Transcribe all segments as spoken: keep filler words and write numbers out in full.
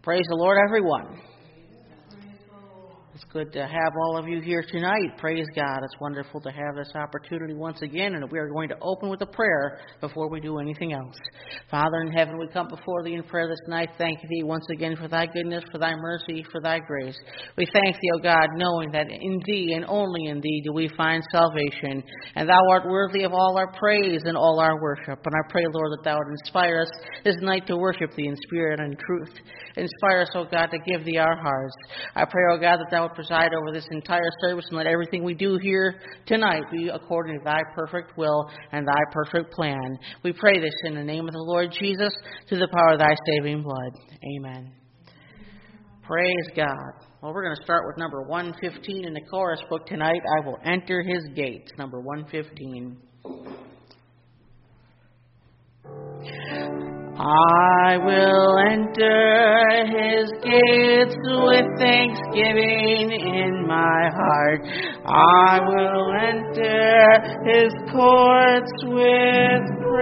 Praise the Lord, everyone. It's good to have all of you here tonight. Praise God. It's wonderful to have this opportunity once again, and we are going to open with a prayer before we do anything else. Father in heaven, we come before Thee in prayer this night. Thank Thee once again for Thy goodness, for Thy mercy, for Thy grace. We thank Thee, O God, knowing that in Thee and only in Thee do we find salvation, and Thou art worthy of all our praise and all our worship. And I pray, Lord, that Thou would inspire us this night to worship Thee in spirit and truth. Inspire us, O God, to give Thee our hearts. I pray, O God, that Thou would preside over this entire service and let everything we do here tonight be according to Thy perfect will and Thy perfect plan. We pray this in the name of the Lord Jesus, through the power of Thy saving blood. Amen. Praise God. Well, we're going to start with number one fifteen in the chorus book tonight. I will enter His gates, number one fifteen. I will enter His gates with thanksgiving in my heart. I will enter His courts with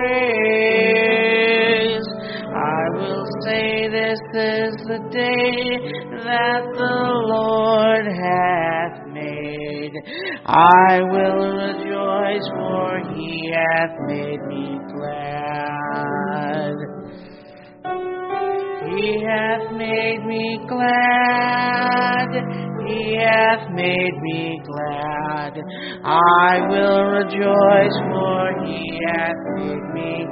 praise. I will say this is the day that the Lord hath made. I will rejoice, for He hath made me glad. He hath made me glad, He hath made me glad. I will rejoice, for He hath made me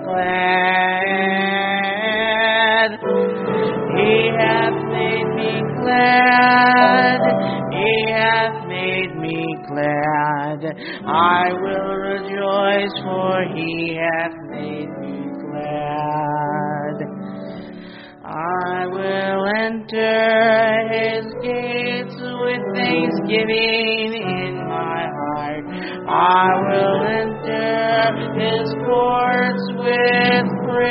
glad. He hath made me glad, He hath made me glad. I will rejoice, for He hath made me glad. I will enter His gates with thanksgiving in my heart. I will enter His courts with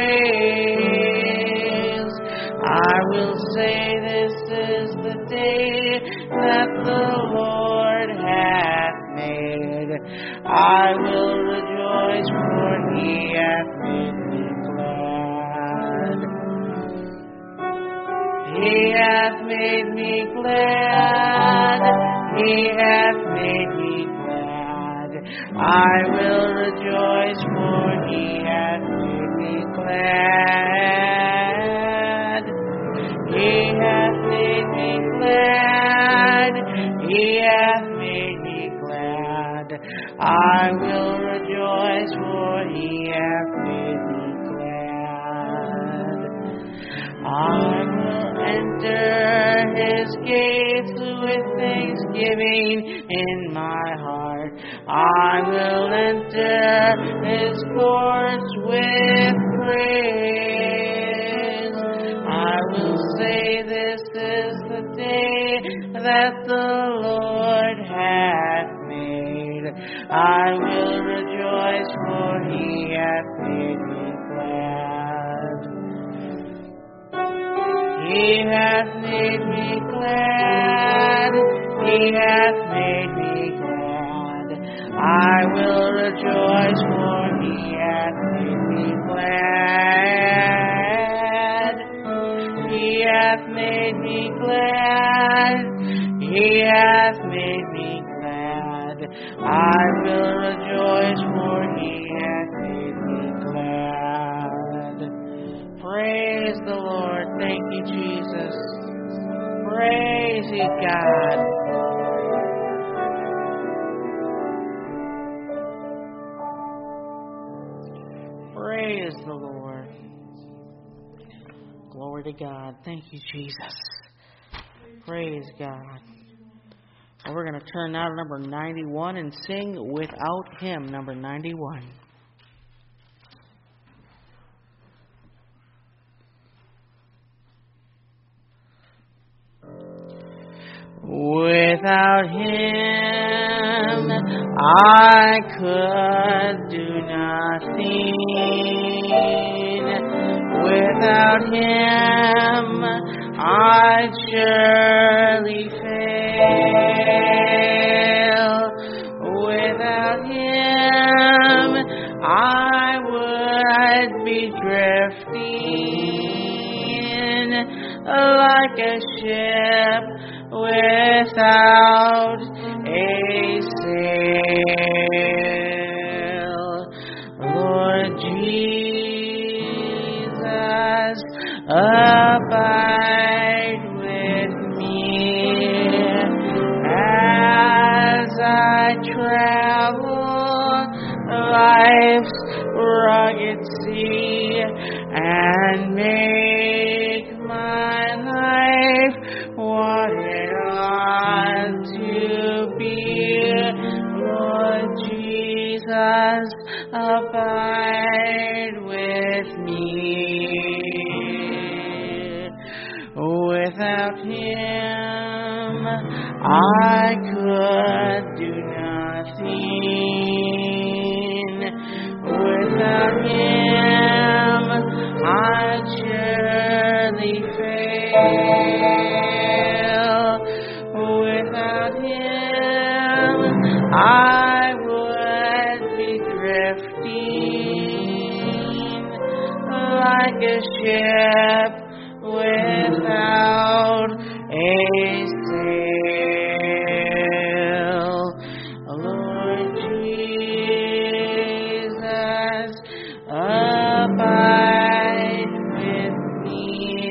praise. I will say this is the day that the Lord hath made. I will rejoice, for He hath made me glad. He hath made me glad, He hath made me glad. I will rejoice, for He hath made me glad. He hath made me glad, He hath made me glad. I will rejoice, for He hath made me glad. I will enter His gates with thanksgiving in my heart. I will enter His courts with praise. I will say this is the day that the Lord hath made. I will rejoice, for He hath made me glad. He hath made me glad, He hath made me glad. I will rejoice, for He hath made me glad. He hath made me glad, He hath made me glad. I will rejoice, for He hath made me glad. Praise the Lord. Thank you, Jesus. Praise you, God. Praise the Lord. Glory to God. Thank you, Jesus. Praise God. Well, we're going to turn now to number ninety-one and sing Without Him, number ninety-one. Without Him, I could do nothing. Without Him, I'd surely fail. Without Him, I would be drifting like a ship without a sail. Lord Jesus, abide with me as I travel life's rugged sea and make my life what it ought to be. Lord Jesus, abide with me. Without him, I could do nothing. Without him, I'd surely fail. Without him, I would be drifting like a ship without a sail. Lord Jesus, abide with me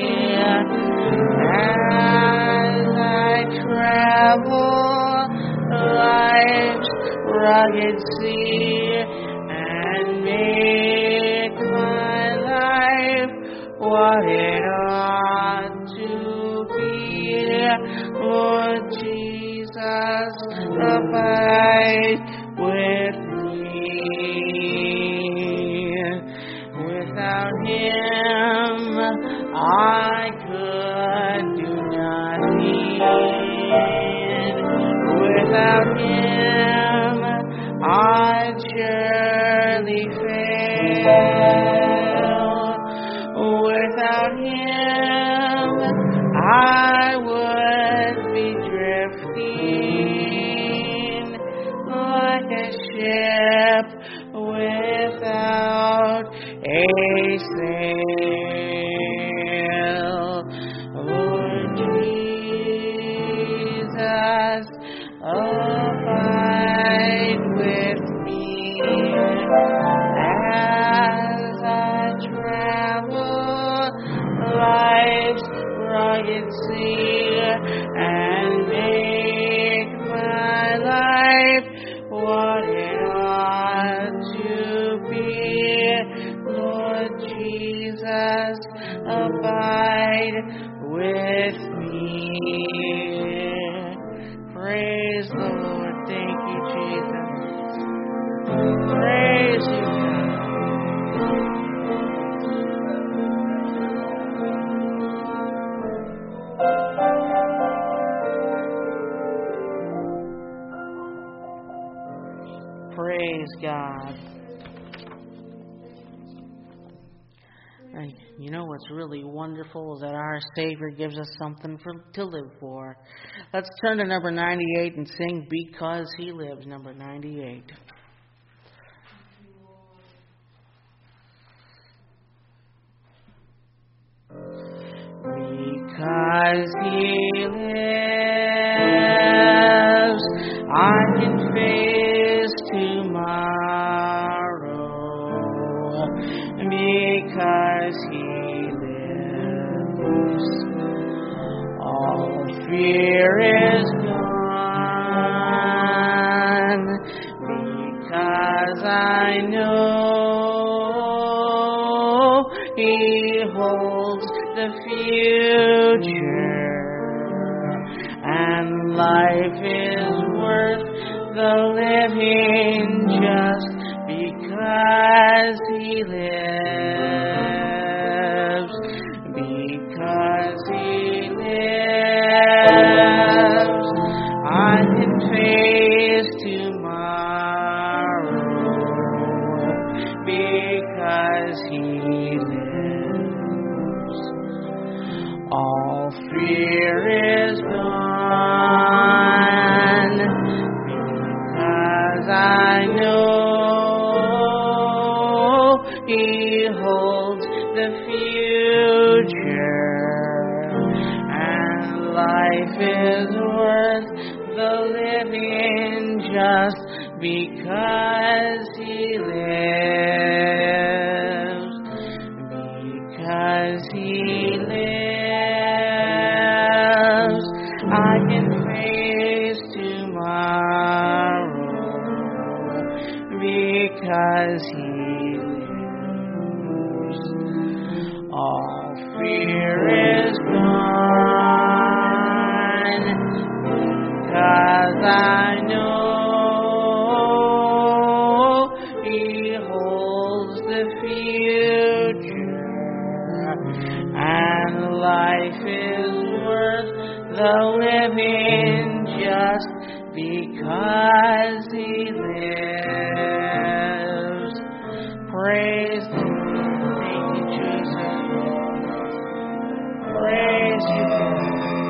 as I travel life's rugged sea and make my life what it ought to be. Lord Jesus, abide with me. Without him, I could do nothing. Without him, I'd surely fail. Without him, I would be drifting like a ship without a sail. Lord Jesus, abide with me as I travel life's rugged sea and make my life what it ought to be. Lord Jesus, abide with me. Praise the Lord. Thank you, Jesus. Praise you, God. Praise God. And you know what's really wonderful is that our Savior gives us something for, to live for. Let's turn to number ninety-eight and sing Because He Lives, number ninety-eight. Because He lives, I can face tomorrow. Because He lives, all fear is gone. Because I know He holds the future, and life is worth the living just because He lives. Because He lives, I can face tomorrow. Because He lives, all fear is gone. Because I know He holds the future, life is worth the living just because He lives. Because He lives, I can face tomorrow. Because He lives, all fear is gone. Because I know He holds the future, and life is worth the living just because He lives. Praise the Lord. Thank you, Jesus. Praise You, Lord.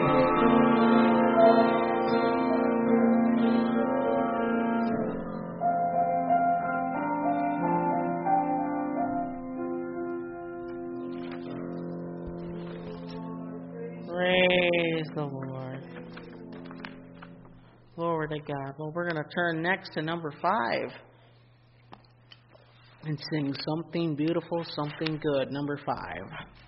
Praise the Lord. Glory to God. Well, we're going to turn next to number five and sing Something Beautiful, Something Good. Number five.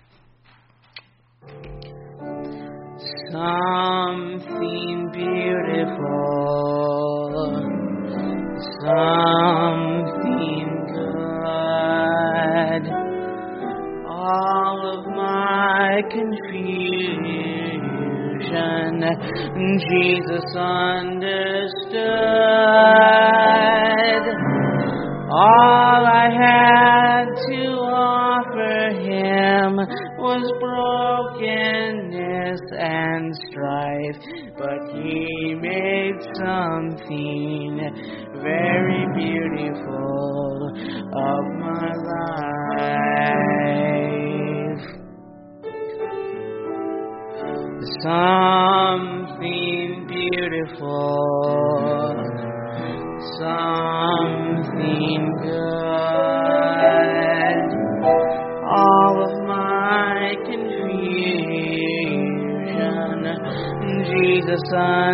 Something beautiful, something good. All of my confusion, Jesus understood. All I had to offer Him was brokenness and strife, but He made something very beautiful of my life. Something beautiful, something good. All of my confusion, Jesus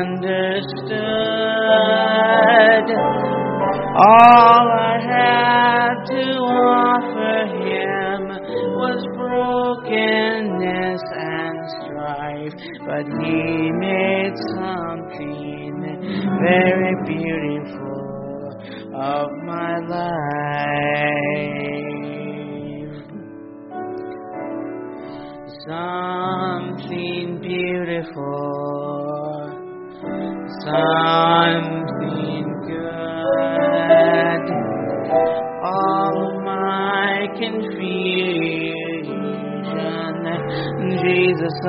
understood. All I had to offer Him was brokenness and strife, but He made something very beautiful of my life. Something beautiful, something good. All of my confusion, Jesus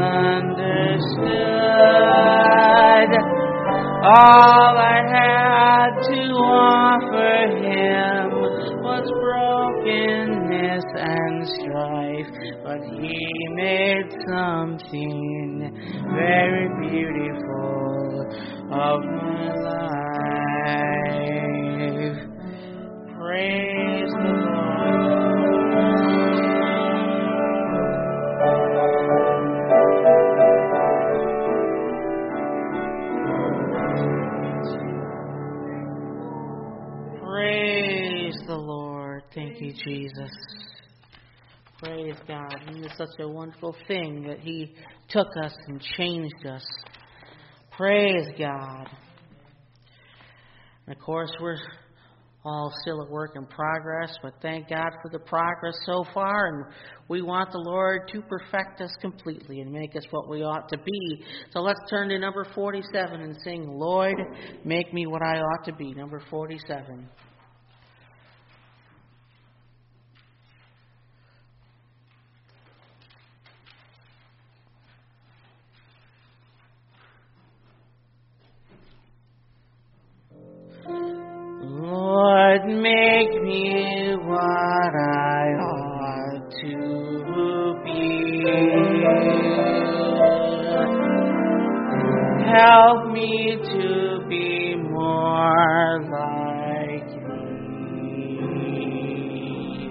understood. All I had to offer Him was brokenness and strife, but He made something very beautiful of my life. Praise the Praise the Lord. Thank you, Jesus. Praise God. And it's such a wonderful thing that He took us and changed us. Praise God. And of course, we're all still a work in progress, but thank God for the progress so far, and we want the Lord to perfect us completely and make us what we ought to be. So let's turn to number forty-seven and sing, Lord, make me what I ought to be. Number forty-seven. Lord, make me what I ought to be. Help me to be more like Thee.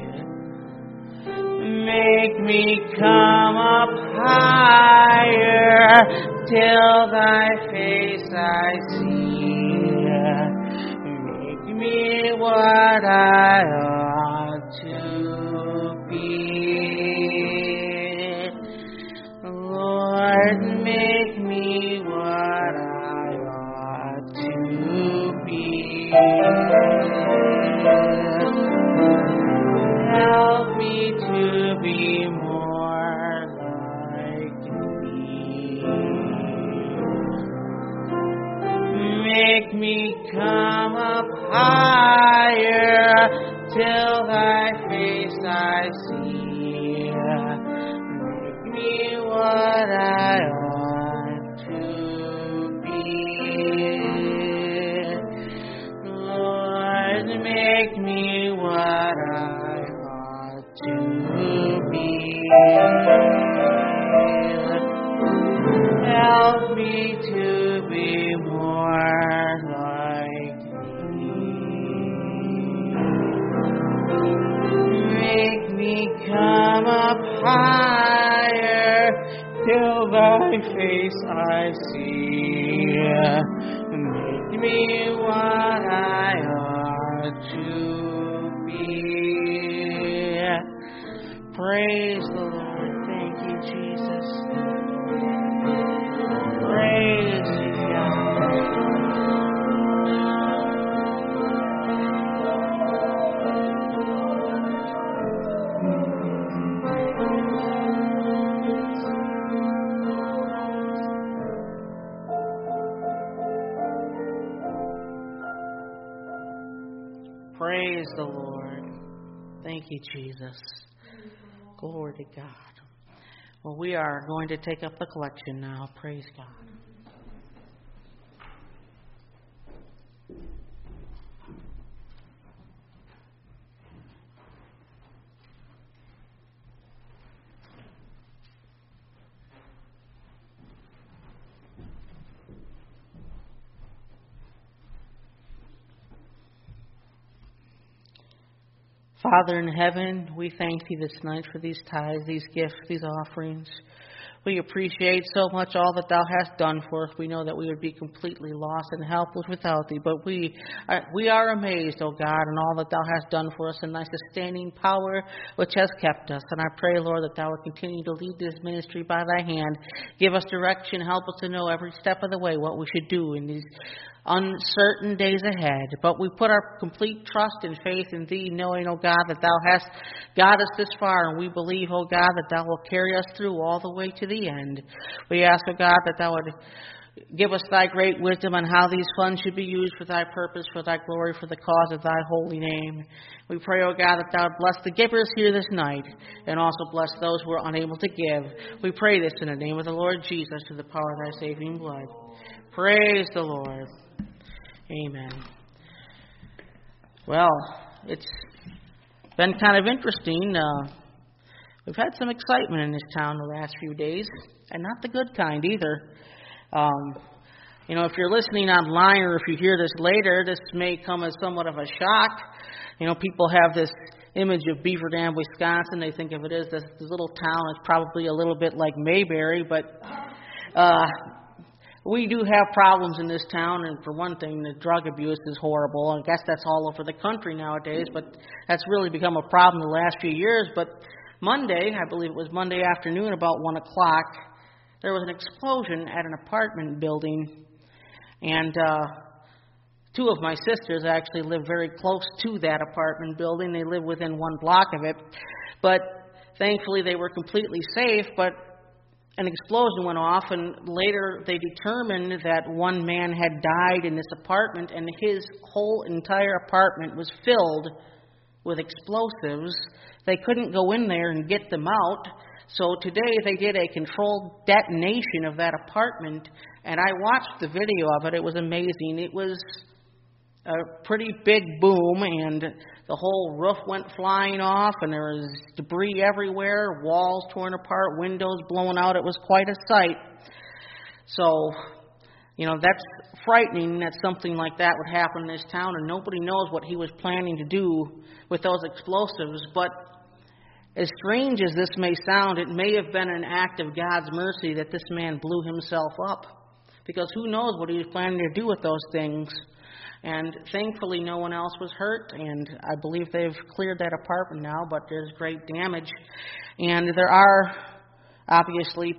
Make me come up higher till thy face I see. Make me what I ought to be. Lord, make me what I ought to be. Help me to be more like thee. Make me come up higher till thy face I see. Make me what I ought to be. Lord, make me what I ought to be. Help me to be more like thee. Make me come up higher till thy face I see. Make me what I ought to be. Praise the Lord. Thank you, Jesus. Praise you, God. Praise the Lord. Thank you, Jesus. Glory to God. Well, we are going to take up the collection now. Praise God. Father in heaven, we thank thee this night for these tithes, these gifts, these offerings. We appreciate so much all that thou hast done for us. We know that we would be completely lost and helpless without thee, but we are, we are amazed, O God, in all that thou hast done for us and thy sustaining power which has kept us. And I pray, Lord, that thou would continue to lead this ministry by thy hand. Give us direction, help us to know every step of the way what we should do in these uncertain days ahead. But we put our complete trust and faith in thee, knowing, O God, that thou hast got us this far, and we believe, O God, that thou wilt carry us through all the way to the end. We ask, O God, that thou would give us thy great wisdom on how these funds should be used for thy purpose, for thy glory, for the cause of thy holy name. We pray, O God, that thou would bless the givers here this night, and also bless those who are unable to give. We pray this in the name of the Lord Jesus, through the power of thy saving blood. Praise the Lord. Amen. Well, it's been kind of interesting. Uh, we've had some excitement in this town the last few days, and not the good kind either. Um, you know, if you're listening online or if you hear this later, this may come as somewhat of a shock. You know, people have this image of Beaver Dam, Wisconsin. They think of it as this, this little town. It's probably a little bit like Mayberry, but uh, we do have problems in this town, and for one thing, the drug abuse is horrible. I guess that's all over the country nowadays, but that's really become a problem the last few years. But Monday, I believe it was Monday afternoon, about one o'clock, there was an explosion at an apartment building, and uh, two of my sisters actually live very close to that apartment building. They live within one block of it, but thankfully they were completely safe, but an explosion went off, and later they determined that one man had died in this apartment, and his whole entire apartment was filled with explosives. They couldn't go in there and get them out, so today they did a controlled detonation of that apartment, and I watched the video of it. It was amazing. It was a pretty big boom, and the whole roof went flying off, and there was debris everywhere, walls torn apart, windows blown out. It was quite a sight. So, you know, that's frightening that something like that would happen in this town, and nobody knows what he was planning to do with those explosives. But As strange as this may sound, it may have been an act of God's mercy that this man blew himself up. Because who knows what he was planning to do with those things. And thankfully no one else was hurt, and I believe they've cleared that apartment now, but there's great damage. And there are obviously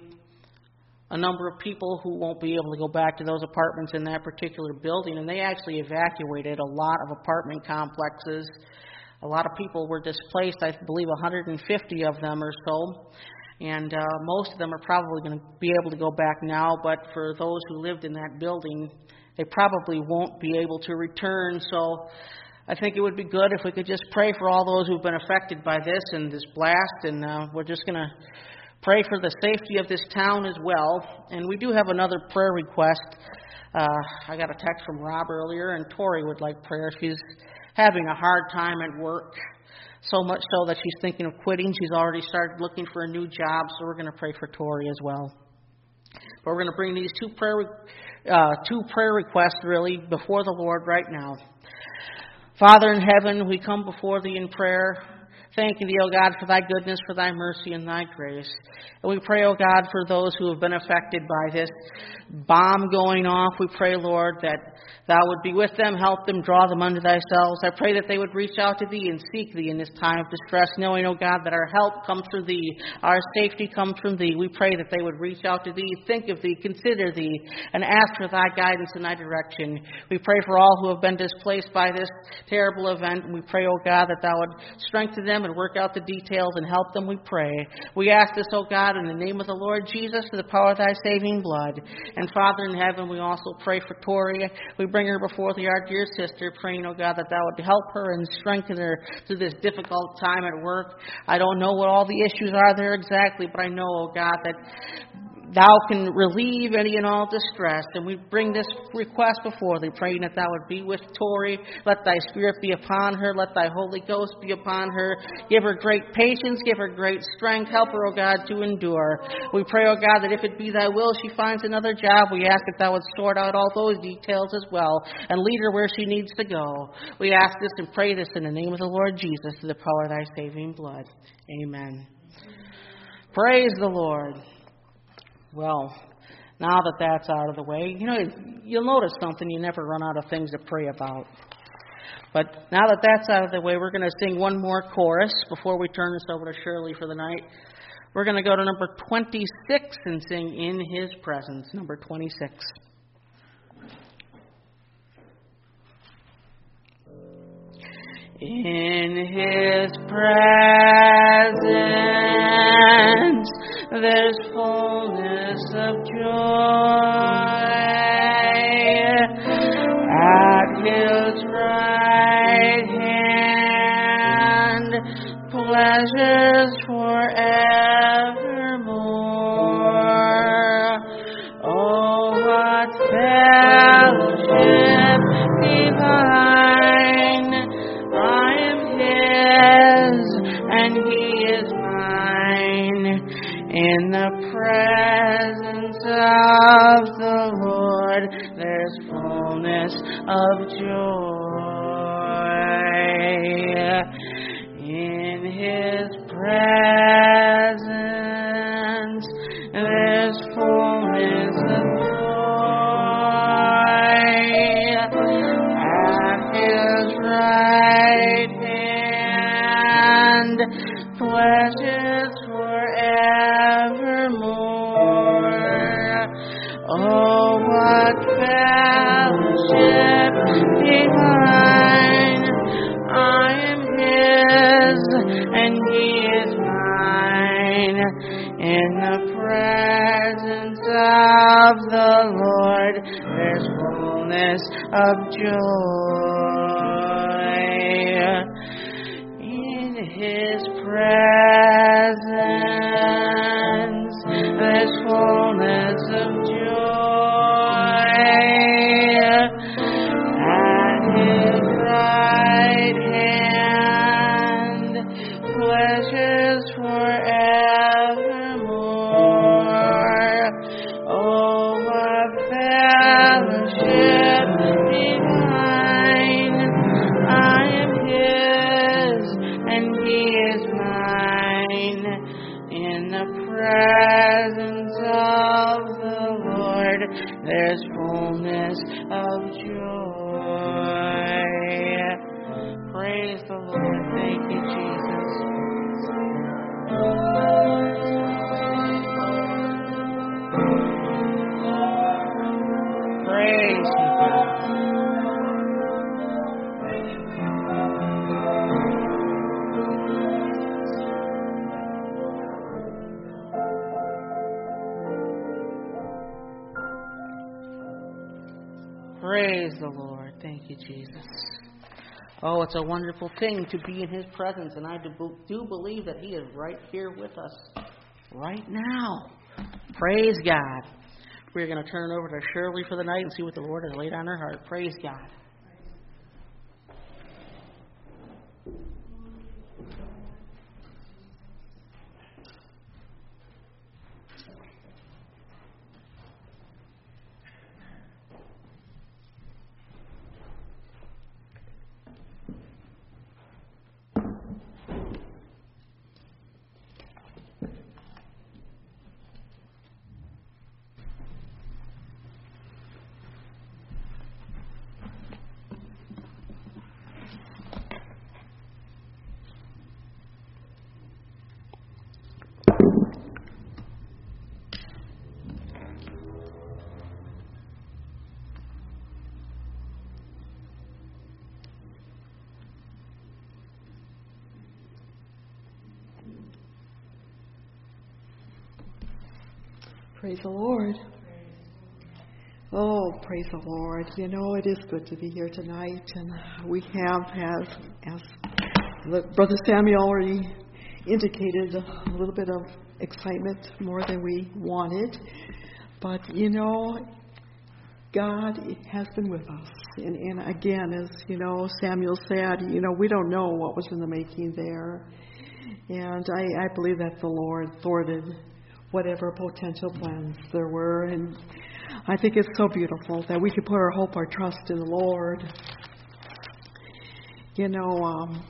a number of people who won't be able to go back to those apartments in that particular building, and they actually evacuated a lot of apartment complexes. A lot of people were displaced, I believe one hundred fifty of them or so, and uh, most of them are probably going to be able to go back now, but for those who lived in that building, they probably won't be able to return. So I think it would be good if we could just pray for all those who've been affected by this and this blast, and uh, we're just going to pray for the safety of this town as well. And we do have another prayer request. Uh, I got a text from Rob earlier, and Tori would like prayer. She's having a hard time at work, so much so that she's thinking of quitting. She's already started looking for a new job, so we're going to pray for Tori as well. But we're going to bring these two prayer uh, two prayer requests really before the Lord right now. Father in heaven, we come before Thee in prayer, thanking Thee, O God, for Thy goodness, for Thy mercy, and Thy grace. And we pray, O God, for those who have been affected by this bomb going off. We pray, Lord, that Thou would be with them, help them, draw them unto Thyself. I pray that they would reach out to Thee and seek Thee in this time of distress, knowing, O God, that our help comes from Thee, our safety comes from Thee. We pray that they would reach out to Thee, think of Thee, consider Thee, and ask for Thy guidance and Thy direction. We pray for all who have been displaced by this terrible event. We pray, O God, that Thou would strengthen them and work out the details and help them, we pray. We ask this, O God, in the name of the Lord Jesus, in the power of Thy saving blood. And Father in heaven, we also pray for Tori. We bring her before Thee, our dear sister, praying, O God, that Thou would help her and strengthen her through this difficult time at work. I don't know what all the issues are there exactly, but I know, O God, that Thou can relieve any and all distress. And we bring this request before Thee, praying that Thou would be with Tori. Let Thy Spirit be upon her. Let Thy Holy Ghost be upon her. Give her great patience. Give her great strength. Help her, O God, to endure. We pray, O God, that if it be Thy will she finds another job, we ask that Thou would sort out all those details as well and lead her where she needs to go. We ask this and pray this in the name of the Lord Jesus, through the power of Thy saving blood. Amen. Praise the Lord. Well, now that that's out of the way, you know, you'll notice something. You never run out of things to pray about. But now that that's out of the way, we're going to sing one more chorus before we turn this over to Shirley for the night. We're going to go to number twenty-six and sing In His Presence, number twenty-six. In His presence there's fullness of joy. At His right hand pleasures forevermore. Oh, what fellowship divine! I am His, and He is mine. In the presence of the Lord, there's fullness of joy. In His presence, there's fullness of joy. At His right hand, pleasures forevermore. Oh, what fellowship divine! I am His, and He is mine. In the presence of the Lord, there's fullness of joy. In His presence, there's fullness of joy. At His right hand, pleasures forevermore. Oh, what fellowship divine! I am His, and He is mine. presence of the Lord, there's fullness of joy. Praise the Lord. Thank you, Jesus. Praise you, God. Praise the Lord. Thank you, Jesus. Oh, it's a wonderful thing to be in His presence, and I do believe that He is right here with us right now. Praise God. We're going to turn it over to Shirley for the night and see what the Lord has laid on her heart. Praise God. Praise the Lord. Oh, praise the Lord. You know, it is good to be here tonight. And we have, as, as Brother Samuel already indicated, a little bit of excitement, more than we wanted. But, you know, God has been with us. And, and again, as, you know, Samuel said, you know, we don't know what was in the making there. And I, I believe that the Lord thwarted whatever potential plans there were. And I think it's so beautiful that we can put our hope, our trust in the Lord. You know, um,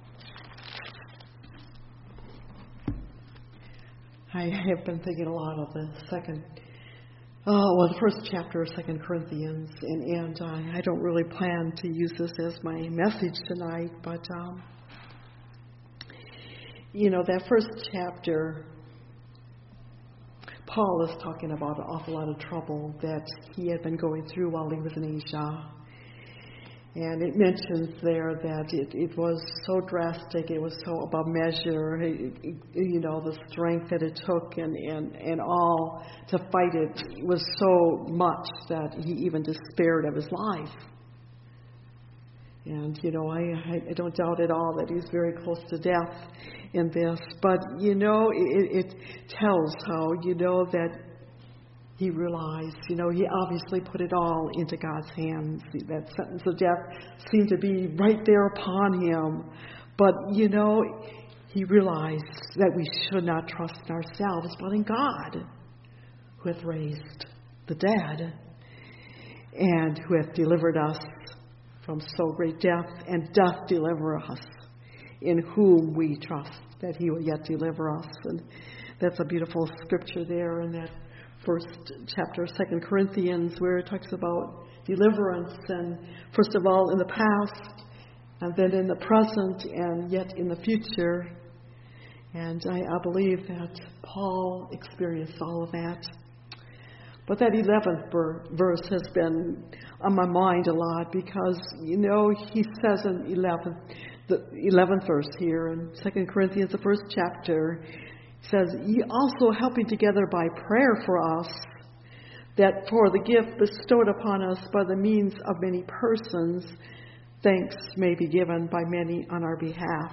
I have been thinking a lot of the second, oh, well, the first chapter of Second Corinthians, and, and uh, I don't really plan to use this as my message tonight, but, um, you know, that first chapter, Paul is talking about an awful lot of trouble that he had been going through while he was in Asia. And it mentions there that it, it was so drastic, it was so above measure, it, it, you know, the strength that it took and, and, and all to fight it was so much that he even despaired of his life. And, you know, I, I don't doubt at all that he's very close to death in this. But, you know, it, it tells how, you know, that he realized, you know, he obviously put it all into God's hands. That sentence of death seemed to be right there upon him. But, you know, he realized that we should not trust in ourselves, but in God, who hath raised the dead and who hath delivered us from so great death, and doth deliver us, in whom we trust that he will yet deliver us. And that's a beautiful scripture there in that first chapter of Second Corinthians, where it talks about deliverance, and first of all in the past, and then in the present, and yet in the future. And I, I believe that Paul experienced all of that. But that eleventh verse has been on my mind a lot because, you know, he says in eleventh, the eleventh verse here in Second Corinthians, the first chapter, says, "Ye also helping together by prayer for us, that for the gift bestowed upon us by the means of many persons, thanks may be given by many on our behalf."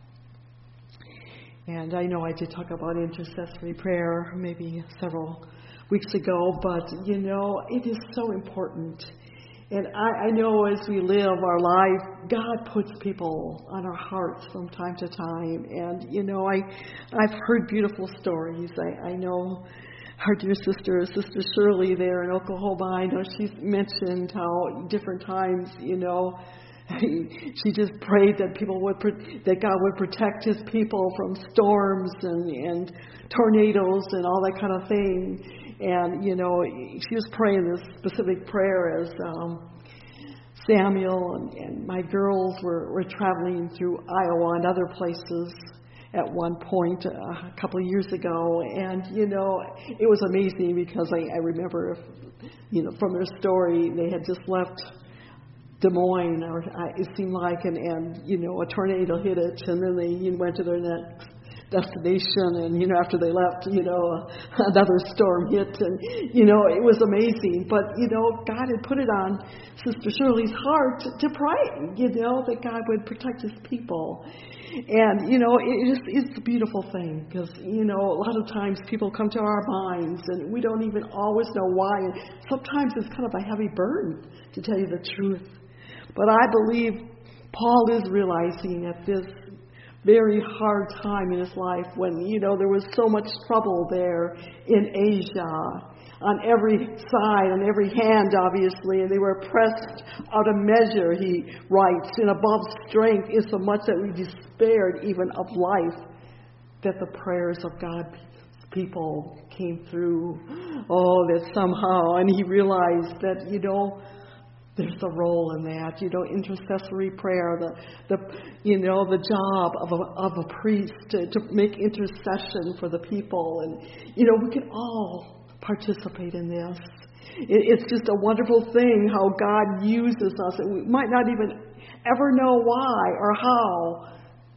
And I know I did talk about intercessory prayer maybe several weeks ago, but, you know, it is so important. And I, I know as we live our life, God puts people on our hearts from time to time. And, you know, I, I've heard beautiful stories. I, I know our dear sister, Sister Shirley there in Oklahoma, I know she's mentioned how different times, you know, She just prayed that people would, that God would protect His people from storms and, and tornadoes and all that kind of thing. And, you know, she was praying this specific prayer as um, Samuel and, and my girls were, were traveling through Iowa and other places at one point uh, a couple of years ago. And, you know, it was amazing because I, I remember, if, you know, from their story, they had just left Des Moines, or uh, it seemed like, and, and, you know, a tornado hit it, and then they you know, went to their next destination, and, you know, after they left, you know, another storm hit, and, you know, it was amazing. But, you know, God had put it on Sister Shirley's heart to, to pray, you know, that God would protect His people. And, you know, it is, it's a beautiful thing, because, you know, a lot of times people come to our minds, and we don't even always know why, and sometimes it's kind of a heavy burden, to tell you the truth. But I believe Paul is realizing at this very hard time in his life when, you know, there was so much trouble there in Asia, on every side, on every hand, obviously, and they were oppressed out of measure, he writes, and above strength is so much that we despaired even of life, that the prayers of God's people came through. Oh, that somehow, and he realized that, you know, there's a role in that, you know, intercessory prayer, the, the you know, the job of a, of a priest to, to make intercession for the people. And, you know, we can all participate in this. It, it's just a wonderful thing how God uses us. And we might not even ever know why or how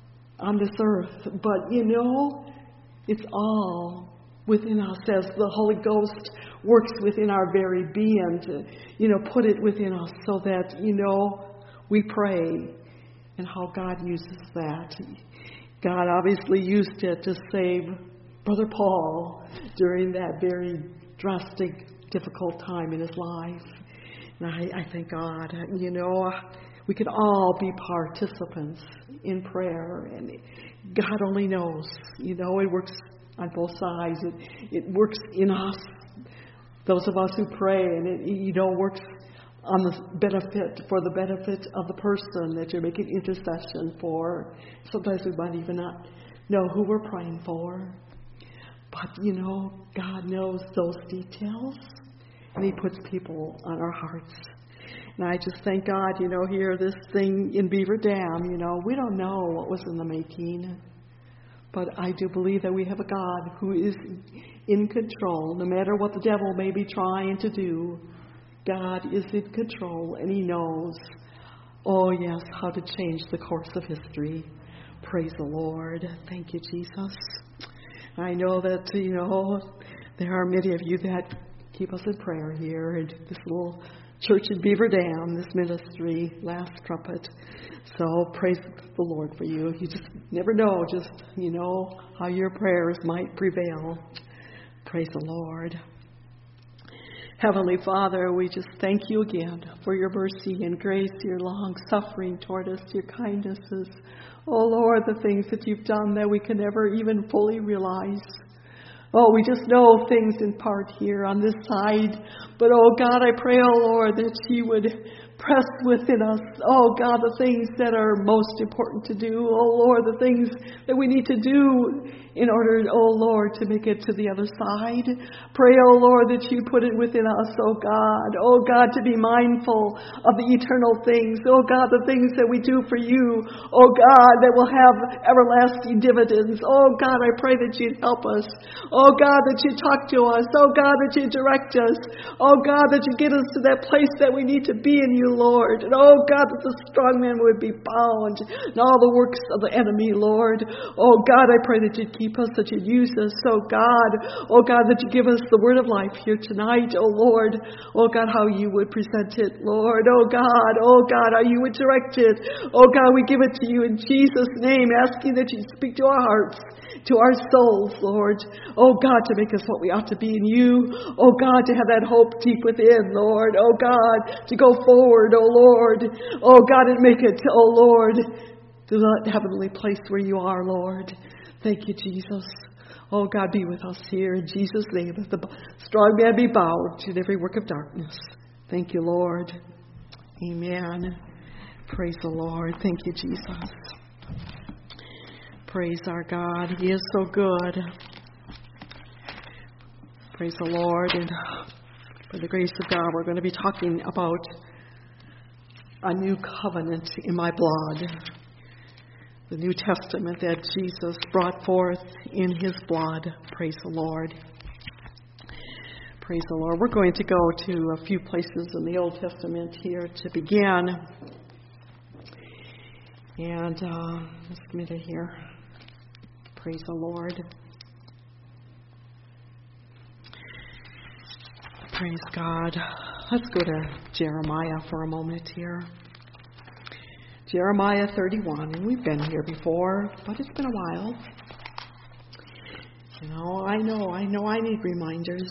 on this earth. But, you know, it's all within us as the Holy Ghost works within our very being to, you know, put it within us so that, you know, we pray, and how God uses that. God obviously used it to save Brother Paul during that very drastic, difficult time in his life. And I, I thank God, you know, we can all be participants in prayer, and God only knows, you know, it works on both sides. It, it works in us, those of us who pray, and it, you know, works on the benefit, for the benefit of the person that you're making intercession for. Sometimes we might even not know who we're praying for. But, you know, God knows those details, and He puts people on our hearts. And I just thank God, you know, here, this thing in Beaver Dam, you know, we don't know what was in the making. But I do believe that we have a God who is in control. No matter what the devil may be trying to do, God is in control, and He knows, oh yes, how to change the course of history. Praise the Lord. Thank you, Jesus. I know that, you know, there are many of you that keep us in prayer here in this little church in Beaver Dam, this ministry, Last Trumpet. So praise the Lord for you. You just never know just, you know, how your prayers might prevail. Praise the Lord. Heavenly Father, we just thank you again for your mercy and grace, your long suffering toward us, your kindnesses. Oh Lord, the things that you've done that we can never even fully realize. Oh, we just know things in part here on this side. But, oh, God, I pray, oh, Lord, that you would press within us, oh, God, the things that are most important to do. Oh, Lord, the things that we need to do in order, oh, Lord, to make it to the other side. Pray, oh, Lord, that you put it within us, oh, God. Oh, God, to be mindful of the eternal things. Oh, God, the things that we do for you. Oh, God, that will have everlasting dividends. Oh, God, I pray that you'd help us. Oh, God, that you talk to us. Oh, God, that you direct us. Oh, God, that you get us to that place that we need to be in you, Lord. And oh, God, that the strong man would be bound and all the works of the enemy, Lord. Oh, God, I pray that you'd keep us, that you'd use us. Oh, God, oh, God, that you give us the word of life here tonight. Oh, Lord, oh, God, how you would present it, Lord. Oh, God, oh, God, how you would direct it. Oh, God, we give it to you in Jesus' name, asking that you speak to our hearts, to our souls, Lord. Oh, God, to make us what we ought to be in you. Oh, God, to have that hope deep within, Lord. Oh, God, to go forward, oh, Lord. Oh, God, and make it, oh, Lord, to that heavenly place where you are, Lord. Thank you, Jesus. Oh, God, be with us here in Jesus' name. Let the strong man be bowed to every work of darkness. Thank you, Lord. Amen. Praise the Lord. Thank you, Jesus. Praise our God. He is so good. Praise the Lord. And by the grace of God, we're going to be talking about a new covenant in my blood. The New Testament that Jesus brought forth in his blood. Praise the Lord. Praise the Lord. We're going to go to a few places in the Old Testament here to begin. And uh, just a minute here. Praise the Lord. Praise God. Let's go to Jeremiah for a moment here. Jeremiah thirty-one, and we've been here before, but it's been a while. You know, I know, I know I need reminders.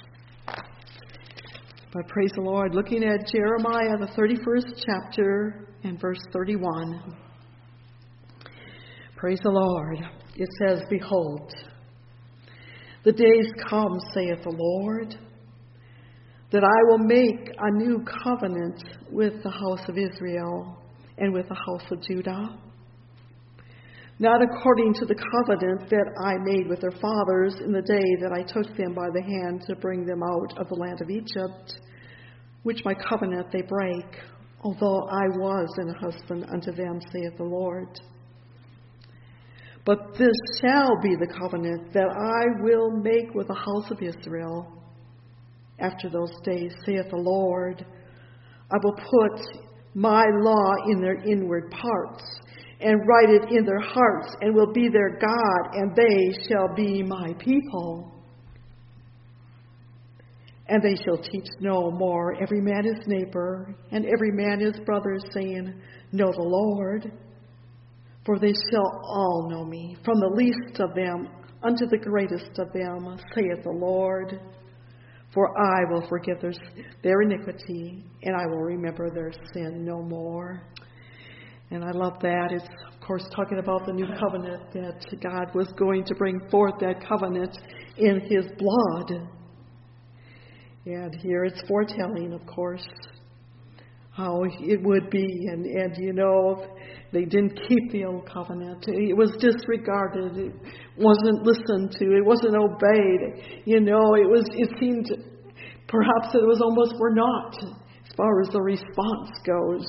But praise the Lord, looking at Jeremiah, the thirty-first chapter, and verse thirty-one. Praise the Lord. It says, Behold, the days come, saith the Lord, that I will make a new covenant with the house of Israel and with the house of Judah, not according to the covenant that I made with their fathers in the day that I took them by the hand to bring them out of the land of Egypt, which my covenant they break, although I was an husband unto them, saith the Lord. But this shall be the covenant that I will make with the house of Israel. After those days, saith the Lord, I will put my law in their inward parts, and write it in their hearts, and will be their God, and they shall be my people. And they shall teach no more every man his neighbor, and every man his brother, saying, Know the Lord. For they shall all know me, from the least of them unto the greatest of them, saith the Lord. For I will forgive their, their iniquity, and I will remember their sin no more. And I love that. It's, of course, talking about the new covenant, that God was going to bring forth that covenant in his blood. And here it's foretelling, of course, how it would be. And, and, you know, they didn't keep the old covenant. It was disregarded. It wasn't listened to. It wasn't obeyed. You know, it was. It seemed perhaps it was almost for naught as far as the response goes.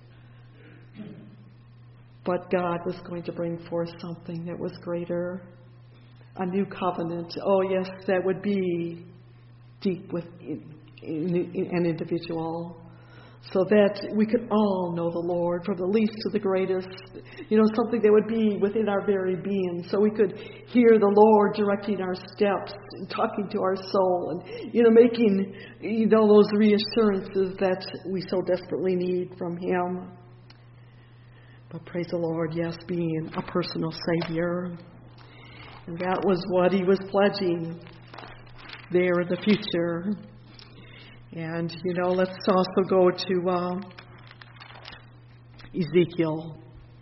But God was going to bring forth something that was greater. A new covenant. Oh, yes, that would be deep within an individual, so that we could all know the Lord, from the least to the greatest. You know, something that would be within our very being, so we could hear the Lord directing our steps, and talking to our soul, and, you know, making, you know, those reassurances that we so desperately need from him. But praise the Lord, yes, being a personal Savior. And that was what he was pledging there in the future. And, you know, let's also go to uh, Ezekiel.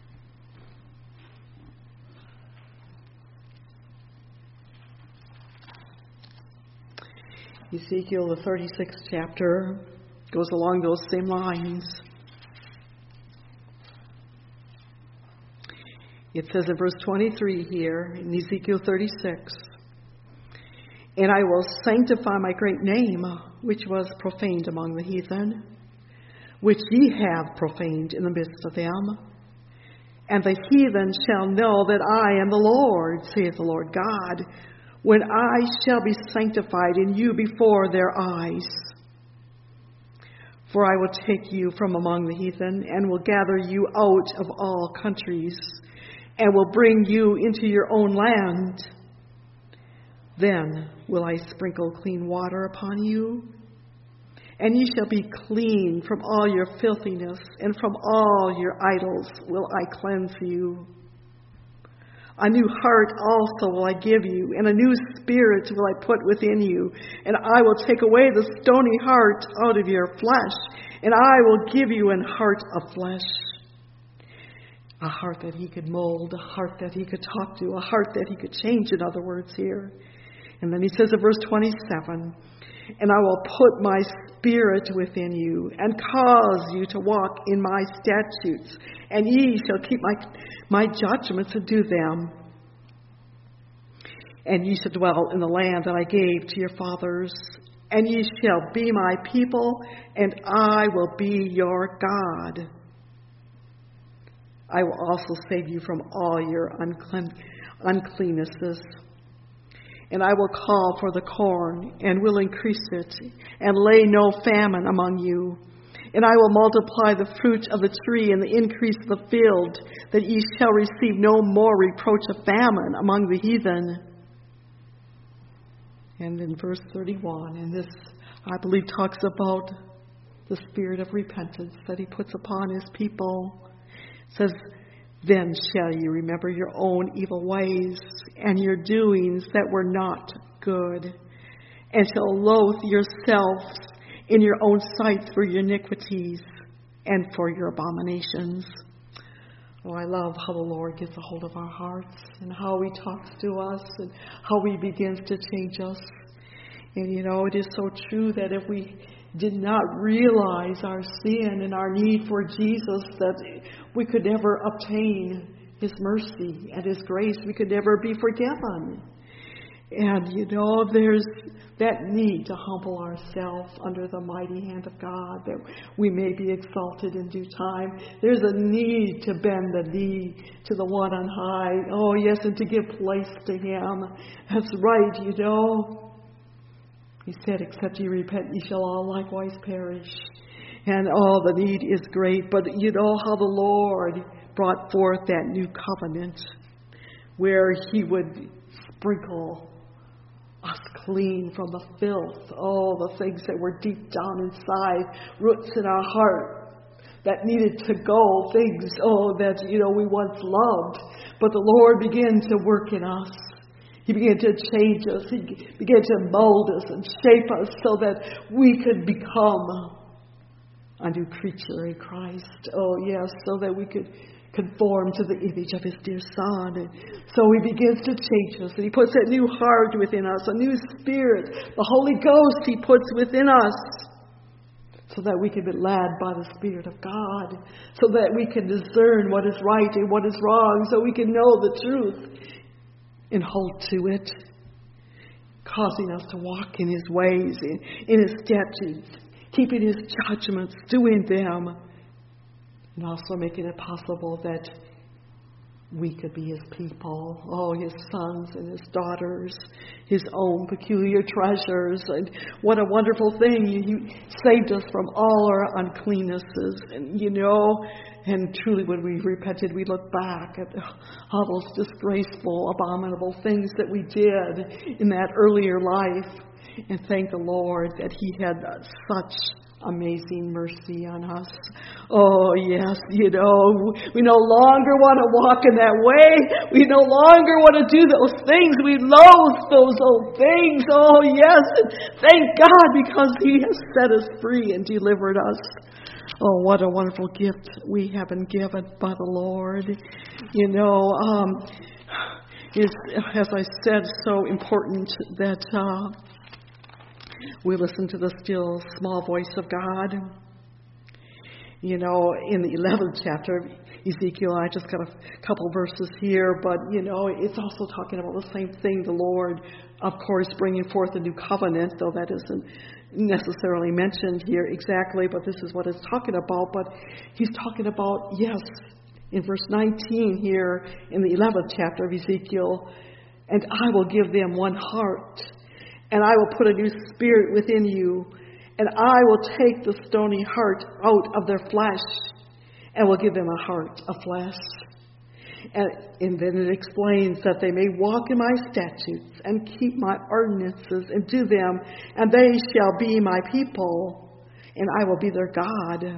Ezekiel, the thirty-sixth chapter, goes along those same lines. It says in verse twenty-three here, in Ezekiel thirty-six, And I will sanctify my great name, which was profaned among the heathen, which ye have profaned in the midst of them. And the heathen shall know that I am the Lord, saith the Lord God, when I shall be sanctified in you before their eyes. For I will take you from among the heathen, and will gather you out of all countries, and will bring you into your own land. Then will I sprinkle clean water upon you, and ye shall be clean from all your filthiness, and from all your idols will I cleanse you. A new heart also will I give you, and a new spirit will I put within you, and I will take away the stony heart out of your flesh, and I will give you an heart of flesh. A heart that he could mold, a heart that he could talk to, a heart that he could change, in other words, here. And then he says in verse twenty-seven, And I will put my spirit within you, and cause you to walk in my statutes, and ye shall keep my, my judgments and do them. And ye shall dwell in the land that I gave to your fathers, and ye shall be my people, and I will be your God. I will also save you from all your unclean, uncleannesses. And I will call for the corn, and will increase it, and lay no famine among you. And I will multiply the fruit of the tree and the increase of the field, that ye shall receive no more reproach of famine among the heathen. And in verse thirty-one, and this, I believe, talks about the spirit of repentance that he puts upon his people. It says, then shall you remember your own evil ways and your doings that were not good, and shall loathe yourselves in your own sight for your iniquities and for your abominations. Oh, I love how the Lord gets a hold of our hearts and how he talks to us and how he begins to change us. And you know, it is so true that if we did not realize our sin and our need for Jesus, that we could never obtain his mercy and his grace. We could never be forgiven. And, you know, there's that need to humble ourselves under the mighty hand of God, that we may be exalted in due time. There's a need to bend the knee to the one on high. Oh, yes, and to give place to him. That's right, you know. He said, except ye repent, ye shall all likewise perish. And oh, the need is great. But you know how the Lord brought forth that new covenant where he would sprinkle us clean from the filth. Oh, the things that were deep down inside, roots in our heart that needed to go. Things, oh, that, you know, we once loved. But the Lord began to work in us. He began to change us. He began to mold us and shape us so that we could become a new creature in Christ. Oh, yes, so that we could conform to the image of his dear Son. And so he begins to change us. And he puts a new heart within us, a new spirit. The Holy Ghost he puts within us so that we can be led by the Spirit of God, so that we can discern what is right and what is wrong, so we can know the truth and hold to it, causing us to walk in his ways, in, in his statutes, keeping his judgments, doing them, and also making it possible that we could be his people, oh, his sons and his daughters, his own peculiar treasures. And what a wonderful thing. He saved us from all our uncleannesses. And, you know, and truly when we repented, we look back at all those disgraceful, abominable things that we did in that earlier life. And thank the Lord that he had such amazing mercy on us. Oh, yes, you know, we no longer want to walk in that way. We no longer want to do those things. We loathe those old things. Oh, yes, and thank God because he has set us free and delivered us. Oh, what a wonderful gift we have been given by the Lord. You know, um, it's, as I said, so important that uh, we listen to the still small voice of God. You know, in the eleventh chapter of Ezekiel, I just got a couple verses here, but, you know, it's also talking about the same thing. The Lord, of course, bringing forth a new covenant, though that isn't necessarily mentioned here exactly, but this is what it's talking about. But he's talking about, yes, in verse nineteen here in the eleventh chapter of Ezekiel, and I will give them one heart, and I will put a new spirit within you, and I will take the stony heart out of their flesh, and will give them a heart of flesh. And, and then it explains that they may walk in my statutes and keep my ordinances and do them, and they shall be my people, and I will be their God.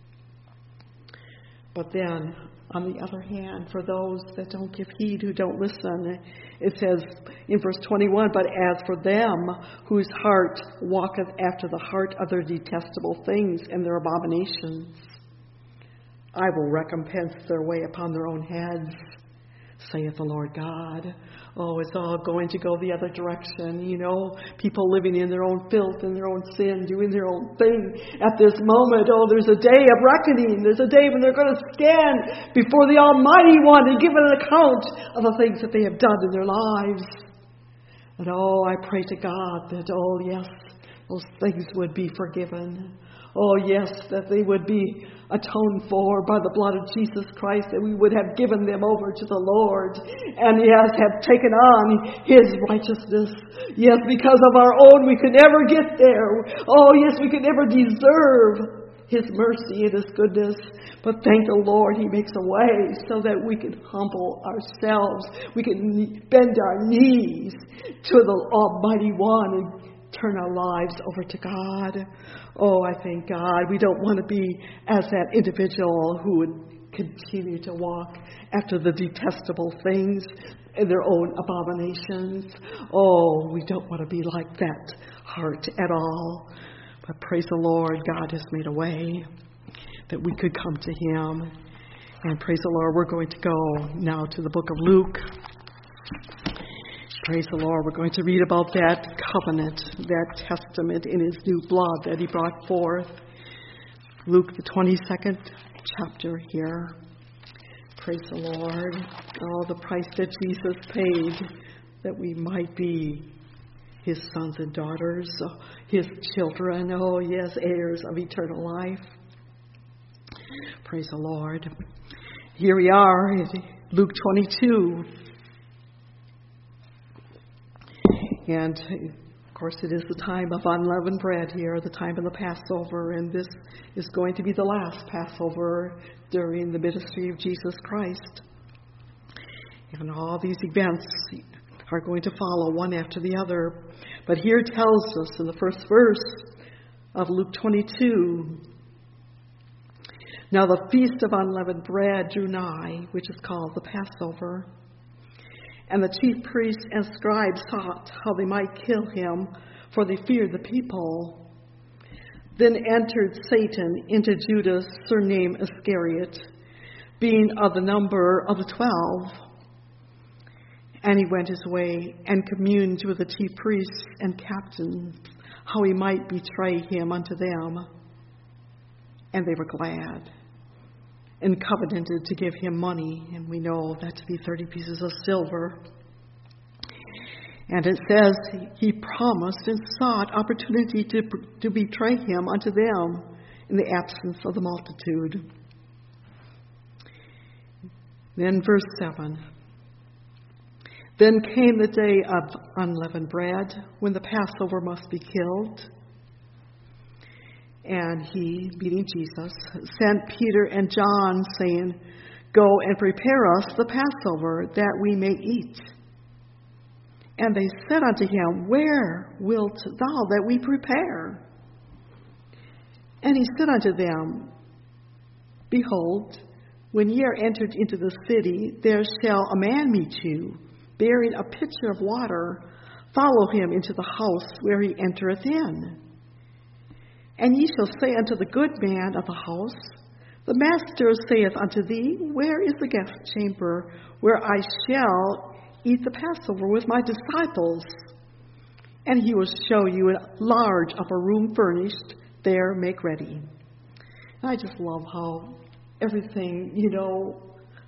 But then, on the other hand, for those that don't give heed, who don't listen, it says in verse twenty-one, but as for them whose heart walketh after the heart of their detestable things and their abominations, I will recompense their way upon their own heads. saith the Lord God. Oh, it's all going to go the other direction. You know, people living in their own filth and their own sin, doing their own thing at this moment. Oh, there's a day of reckoning. There's a day when they're going to stand before the Almighty One and give an account of the things that they have done in their lives. And oh, I pray to God that, oh, yes, those things would be forgiven. Oh, yes, that they would be atoned for by the blood of Jesus Christ, that we would have given them over to the Lord, and yes, have taken on His righteousness. Yes, because of our own, we could never get there. Oh, yes, we could never deserve His mercy and His goodness. But thank the Lord, He makes a way so that we can humble ourselves. We can bend our knees to the Almighty One and turn our lives over to God. Oh, I thank God. We don't want to be as that individual who would continue to walk after the detestable things and their own abominations. Oh, we don't want to be like that heart at all. But praise the Lord, God has made a way that we could come to Him. And praise the Lord, we're going to go now to the book of Luke. Praise the Lord. We're going to read about that covenant, that testament in His new blood that He brought forth. Luke, the twenty-second chapter here. Praise the Lord. Oh, the price that Jesus paid that we might be His sons and daughters, His children. Oh, yes, heirs of eternal life. Praise the Lord. Here we are in Luke twenty-two. And, of course, it is the time of unleavened bread here, the time of the Passover, and this is going to be the last Passover during the ministry of Jesus Christ. And all these events are going to follow one after the other. But here it tells us in the first verse of Luke twenty-two, now the feast of unleavened bread drew nigh, which is called the Passover. And the chief priests and scribes sought how they might kill Him, for they feared the people. Then entered Satan into Judas, surnamed Iscariot, being of the number of the twelve. And he went his way and communed with the chief priests and captains, how he might betray Him unto them. And they were glad, and covenanted to give Him money, and we know that to be thirty pieces of silver. And it says he promised and sought opportunity to, to betray Him unto them in the absence of the multitude. Then verse seven. Then came the day of unleavened bread, when the Passover must be killed. And He, meaning Jesus, sent Peter and John, saying, Go and prepare us the Passover, that we may eat. And they said unto Him, Where wilt thou that we prepare? And He said unto them, Behold, when ye are entered into the city, there shall a man meet you, bearing a pitcher of water. Follow him into the house where he entereth in. And ye shall say unto the good man of the house, The master saith unto thee, Where is the guest chamber, where I shall eat the Passover with my disciples? And he will show you a large upper room furnished. There make ready. And I just love how everything, you know,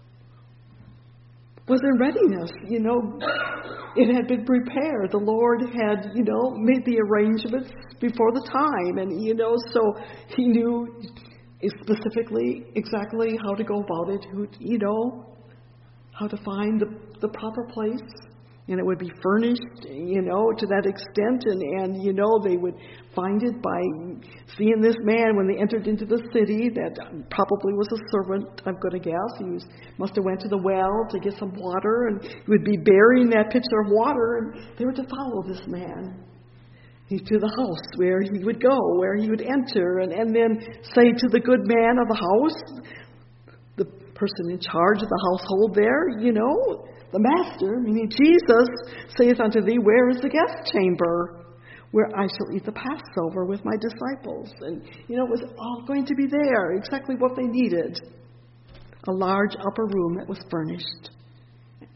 was in readiness. You know, it had been prepared. The Lord had, you know, made the arrangements before the time. And, you know, so He knew specifically exactly how to go about it, who, you know, how to find the, the proper place. And it would be furnished, you know, to that extent. And, and, you know, they would find it by seeing this man when they entered into the city that probably was a servant, I'm going to guess. He was, must have went to the well to get some water, and he would be bearing that pitcher of water, and they were to follow this man to the house where he would go, where he would enter, and, and then say to the good man of the house, the person in charge of the household there, you know, the master, meaning Jesus, saith unto thee, Where is the guest chamber, where I shall eat the Passover with my disciples? And, you know, it was all going to be there, exactly what they needed. A large upper room that was furnished.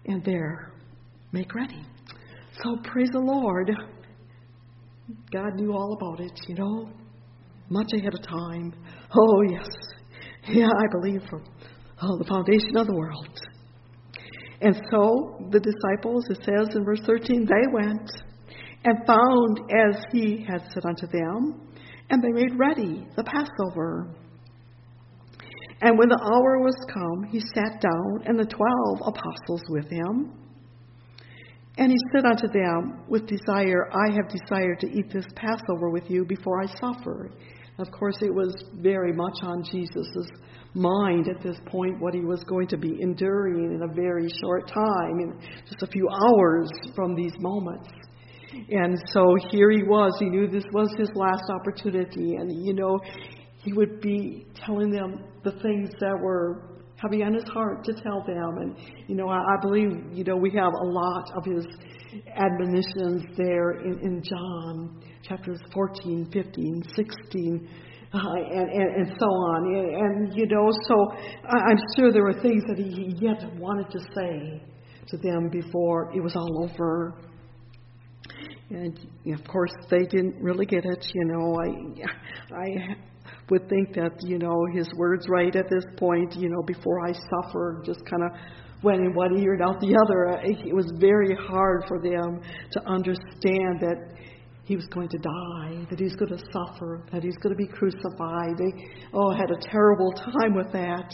and there make ready. So praise the Lord. God knew all about it, you know, much ahead of time. Oh, yes. Yeah, I believe from oh, the foundation of the world. And so the disciples, it says in verse thirteen, they went and found as he had said unto them, and they made ready the Passover. And when the hour was come, he sat down, and the twelve apostles with him. And he said unto them, with desire, I have desired to eat this Passover with you before I suffer. Of course, it was very much on Jesus' mind at this point what he was going to be enduring in a very short time, in just a few hours from these moments. And so here he was. He knew this was his last opportunity. And, you know, he would be telling them the things that were heavy on his heart to tell them. And, you know, I, I believe, you know, we have a lot of his admonitions there in, in John chapters fourteen, fifteen, sixteen, uh, and, and, and so on. And, and, you know, so I, I'm sure there were things that he yet wanted to say to them before it was all over. And, of course, they didn't really get it. You know, I, I would think that, you know, his words right at this point, you know, before I suffer, just kind of went in one ear and out the other. It was very hard for them to understand that he was going to die, that he was going to suffer, that he was going to be crucified. They, oh, had a terrible time with that.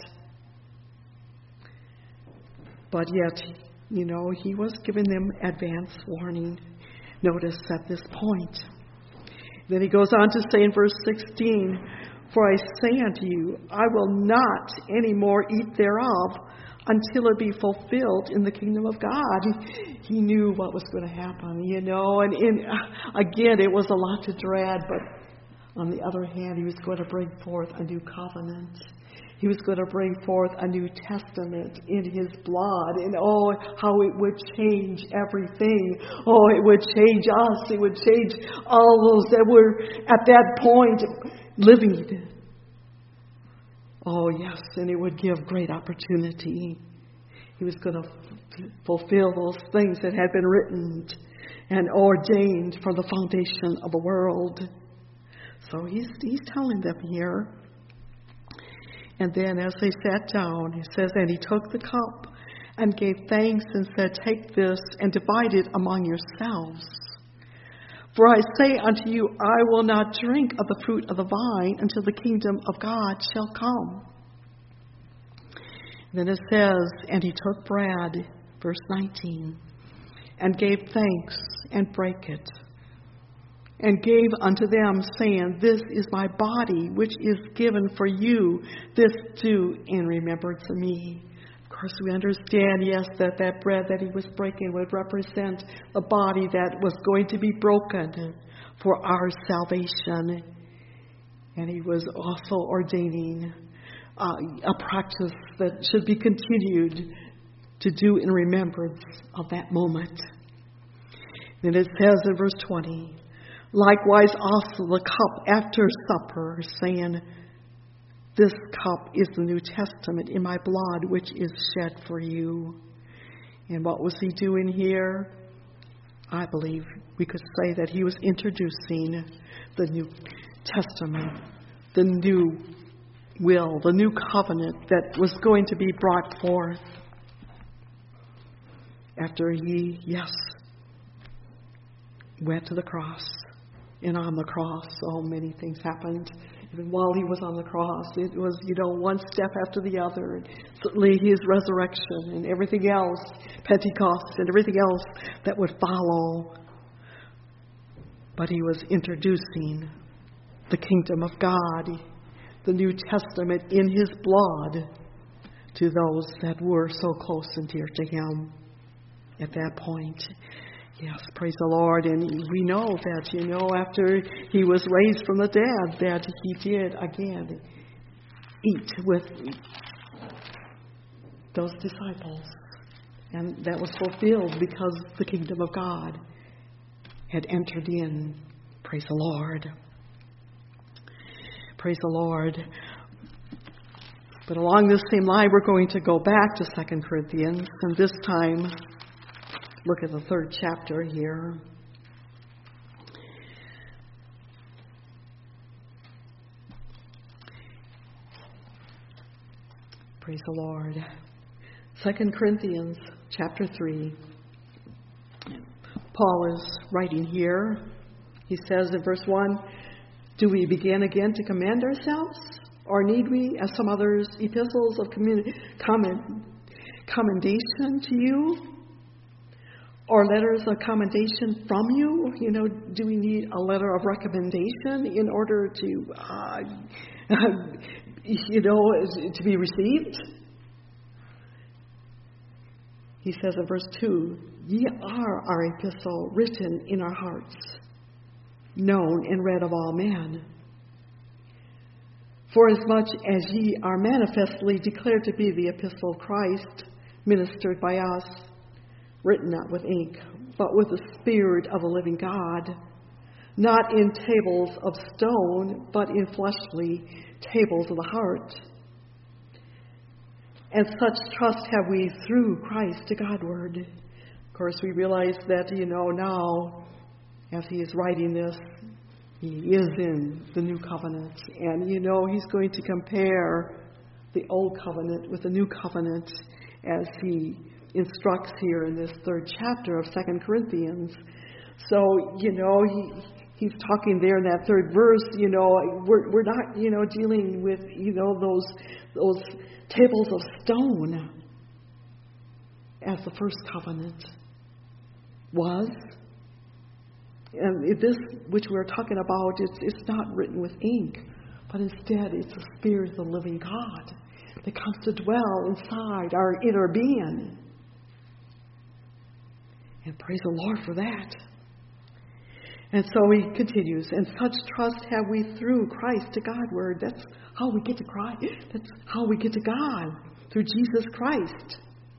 But yet, you know, he was giving them advance warning. Notice at this point. Then he goes on to say in verse sixteen, for I say unto you, I will not any more eat thereof until it be fulfilled in the kingdom of God. He, he knew what was going to happen, you know, and in, again, it was a lot to dread, but on the other hand, he was going to bring forth a new covenant. He was going to bring forth a New Testament in his blood. And oh, how it would change everything. Oh, it would change us. It would change all those that were at that point living. Oh, yes, and it would give great opportunity. He was going to f- fulfill those things that had been written and ordained from the foundation of the world. So he's, he's telling them here. And then as they sat down, he says, and he took the cup and gave thanks and said, take this and divide it among yourselves. For I say unto you, I will not drink of the fruit of the vine until the kingdom of God shall come. Then it says, and he took bread, verse nineteen, and gave thanks and brake it, and gave unto them, saying, this is my body, which is given for you. This do in remembrance of me. Of course, we understand, yes, that that bread that he was breaking would represent the body that was going to be broken for our salvation. And he was also ordaining uh, a practice that should be continued to do in remembrance of that moment. Then it says in verse twenty, likewise also the cup after supper, saying, this cup is the New Testament in my blood, which is shed for you. And what was he doing here? I believe we could say that he was introducing the New Testament, the new will, the new covenant that was going to be brought forth after he, yes, went to the cross. And on the cross, so many things happened. Even while he was on the cross, it was, you know, one step after the other. And certainly his resurrection and everything else, Pentecost and everything else that would follow. But he was introducing the kingdom of God, the New Testament in his blood, to those that were so close and dear to him at that point. Yes, praise the Lord. And we know that, you know, after he was raised from the dead, that he did again eat with those disciples. And that was fulfilled because the kingdom of God had entered in. Praise the Lord. Praise the Lord. But along this same line, we're going to go back to Second Corinthians, and this time look at the third chapter here. Praise the Lord. Second Corinthians chapter three. Paul is writing here. He says in verse one, "Do we begin again to commend ourselves? Or need we, as some others, epistles of commend, commendation to you? Or letters of commendation from you? You know, do we need a letter of recommendation in order to, uh, you know, to be received?" He says in verse two, "Ye are our epistle, written in our hearts, known and read of all men. For as much as ye are manifestly declared to be the epistle of Christ, ministered by us, written not with ink, but with the Spirit of the living God, not in tables of stone, but in fleshly tables of the heart. And such trust have we through Christ to Godward." Of course, we realize that, you know, now, as he is writing this, he is in the new covenant. And, you know, he's going to compare the old covenant with the new covenant as he instructs here in this third chapter of Second Corinthians. So, you know, he he's talking there in that third verse, you know, we're we're not, you know, dealing with, you know, those those tables of stone as the first covenant was. And this, which we're talking about, it's, it's not written with ink, but instead it's the Spirit of the living God that comes to dwell inside our inner being. And praise the Lord for that. And so he continues, "And such trust have we through Christ to Godward." That's how we get to Christ. That's how we get to God, through Jesus Christ.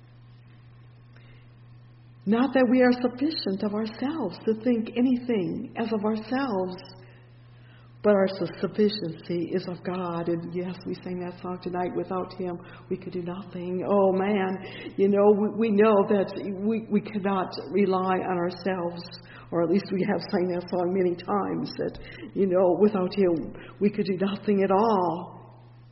"Not that we are sufficient of ourselves to think anything as of ourselves, but our sufficiency is of God." And yes, we sang that song tonight. Without him, we could do nothing. Oh man, you know, we, we know that we, we cannot rely on ourselves, or at least we have sang that song many times, that, you know, without him, we could do nothing at all.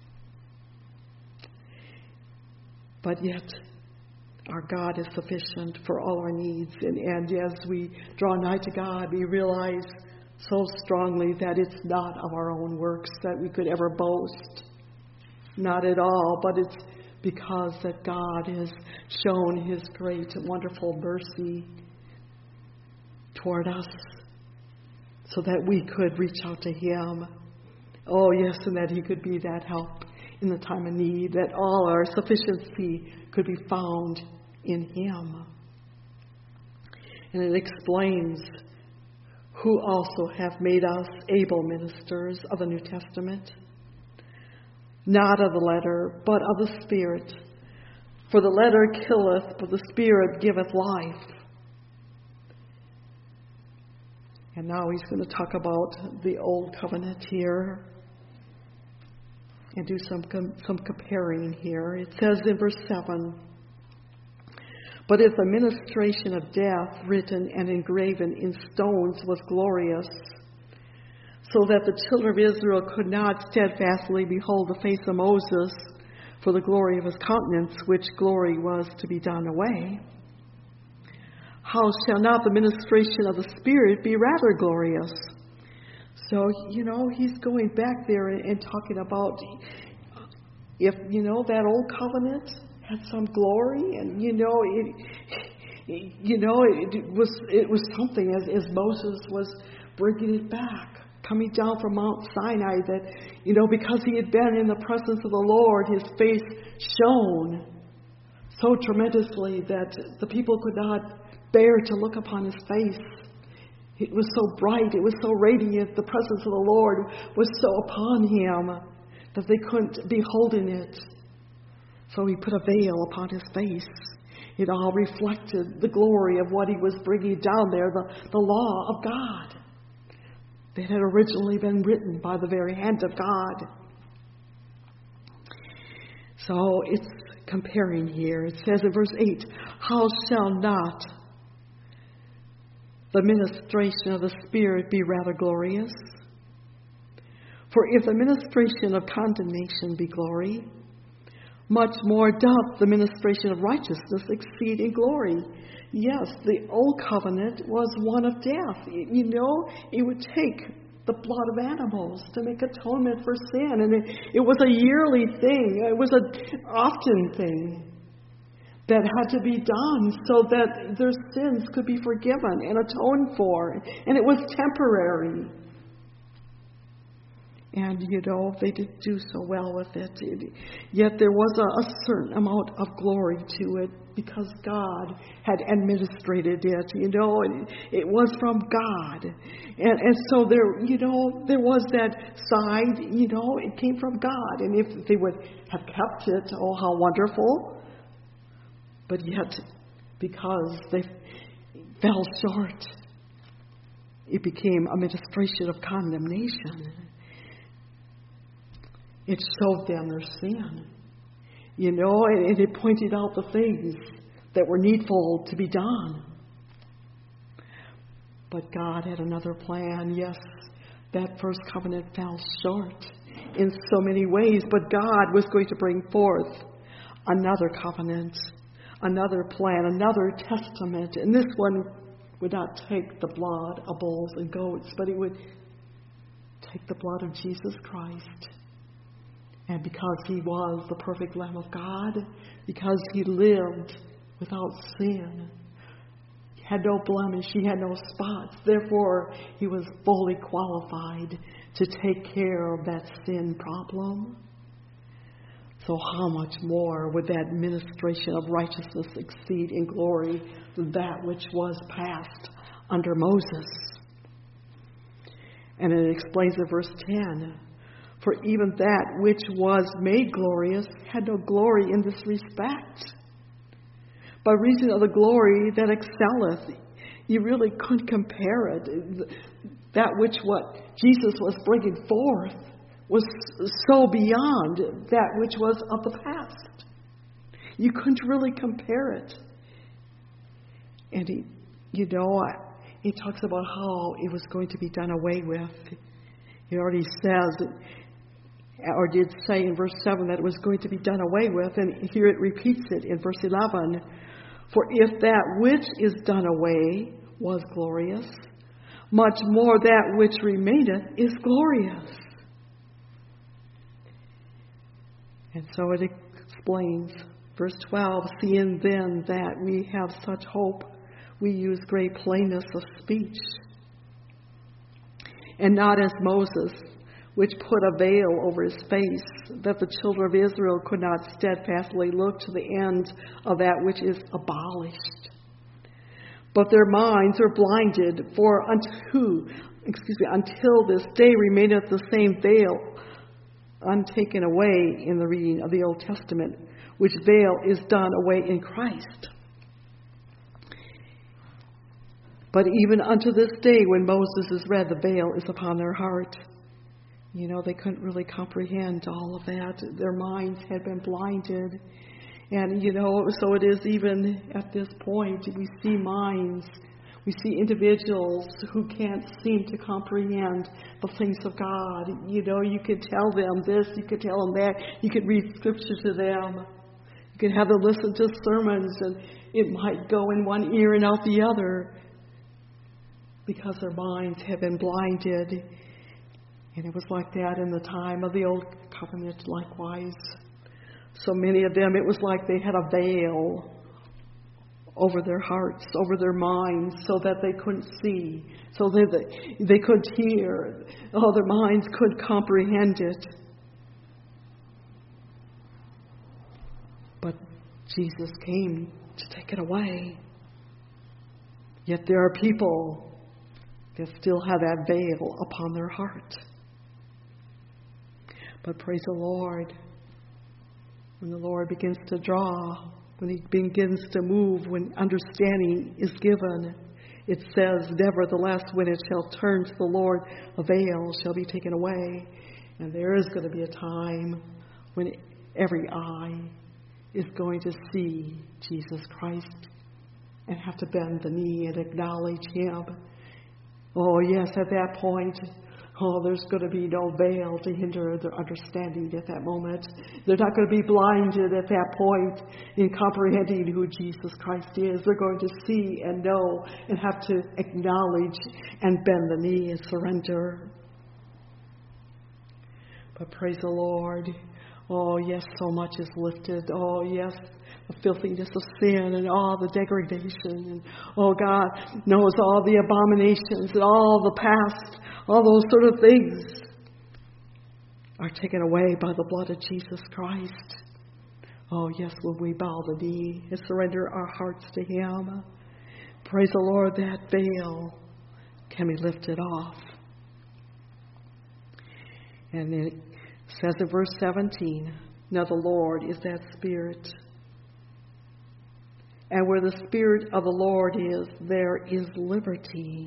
But yet, our God is sufficient for all our needs. And, and as we draw nigh to God, we realize so strongly that it's not of our own works that we could ever boast. Not at all. But it's because that God has shown his great and wonderful mercy toward us, so that we could reach out to him. Oh yes, and that he could be that help in the time of need, that all our sufficiency could be found in him. And it explains who also have made us able ministers of the New Testament, not of the letter, but of the Spirit. For the letter killeth, but the Spirit giveth life. And now he's going to talk about the old covenant here and do some some comparing here. It says in verse seven, "But if the ministration of death, written and engraven in stones, was glorious, so that the children of Israel could not steadfastly behold the face of Moses for the glory of his countenance, which glory was to be done away, how shall not the ministration of the Spirit be rather glorious?" So, you know, he's going back there and, and talking about if, you know, that old covenant had some glory, and, you know, it, you know, it was it was something as, as Moses was bringing it back, coming down from Mount Sinai, that, you know, because he had been in the presence of the Lord, his face shone so tremendously that the people could not bear to look upon his face. It was so bright, it was so radiant, the presence of the Lord was so upon him that they couldn't behold in it. So he put a veil upon his face. It all reflected the glory of what he was bringing down there, the, the law of God that had originally been written by the very hand of God. So it's comparing here. It says in verse eight, how shall not the ministration of the Spirit be rather glorious? For if the ministration of condemnation be glory, much more doth the ministration of righteousness exceed in glory. Yes, the old covenant was one of death. You know, it would take the blood of animals to make atonement for sin. And it, it was a yearly thing. It was an often thing that had to be done so that their sins could be forgiven and atoned for. And it was temporary. And, you know, they didn't do so well with it. it yet there was a, a certain amount of glory to it because God had administrated it, you know, and it was from God. And, and so there, you know, there was that side, you know, it came from God. And if they would have kept it, oh, how wonderful. But yet, because they fell short, it became a ministration of condemnation. It showed them their sin, you know, and it pointed out the things that were needful to be done. But God had another plan. Yes, that first covenant fell short in so many ways, but God was going to bring forth another covenant, another plan, another testament. And this one would not take the blood of bulls and goats, but it would take the blood of Jesus Christ. And because he was the perfect Lamb of God, because he lived without sin, he had no blemish, he had no spots, therefore he was fully qualified to take care of that sin problem. So how much more would that ministration of righteousness exceed in glory that which was passed under Moses? And it explains in verse ten, for even that which was made glorious had no glory in this respect. By reason of the glory that excelleth, you really couldn't compare it. That which what Jesus was bringing forth was so beyond that which was of the past. You couldn't really compare it. And he, you know, he talks about how it was going to be done away with. He already says, or did say in verse seven that it was going to be done away with, and here it repeats it in verse eleven. For if that which is done away was glorious, much more that which remaineth is glorious. And so it explains, verse twelve, seeing then that we have such hope, we use great plainness of speech, and not as Moses, which put a veil over his face, that the children of Israel could not steadfastly look to the end of that which is abolished. But their minds are blinded, for unto, excuse me, until this day remaineth the same veil untaken away in the reading of the Old Testament, which veil is done away in Christ. But even unto this day, when Moses is read, the veil is upon their heart. You know, they couldn't really comprehend all of that. Their minds had been blinded. And, you know, so it is even at this point, we see minds, we see individuals who can't seem to comprehend the things of God. You know, you could tell them this, you could tell them that, you could read scripture to them. You could have them listen to sermons, and it might go in one ear and out the other because their minds have been blinded. And it was like that in the time of the Old Covenant likewise. So many of them, it was like they had a veil over their hearts, over their minds, so that they couldn't see, so that they, they couldn't hear. Oh, their minds couldn't comprehend it. But Jesus came to take it away. Yet there are people that still have that veil upon their heart. But praise the Lord, when the Lord begins to draw, when he begins to move, when understanding is given, it says, nevertheless, when it shall turn to the Lord, a veil shall be taken away. And there is going to be a time when every eye is going to see Jesus Christ and have to bend the knee and acknowledge Him. Oh, yes, at that point, oh, there's going to be no veil to hinder their understanding at that moment. They're not going to be blinded at that point in comprehending who Jesus Christ is. They're going to see and know and have to acknowledge and bend the knee and surrender. But praise the Lord. Oh, yes, so much is lifted. Oh, yes, the filthiness of sin and all the degradation. And, oh, God knows all the abominations and all the past, all those sort of things are taken away by the blood of Jesus Christ. Oh, yes, when we bow the knee and surrender our hearts to Him, praise the Lord, that veil can be lifted off. And it says in verse seventeen, now the Lord is that Spirit. And where the Spirit of the Lord is, there is liberty.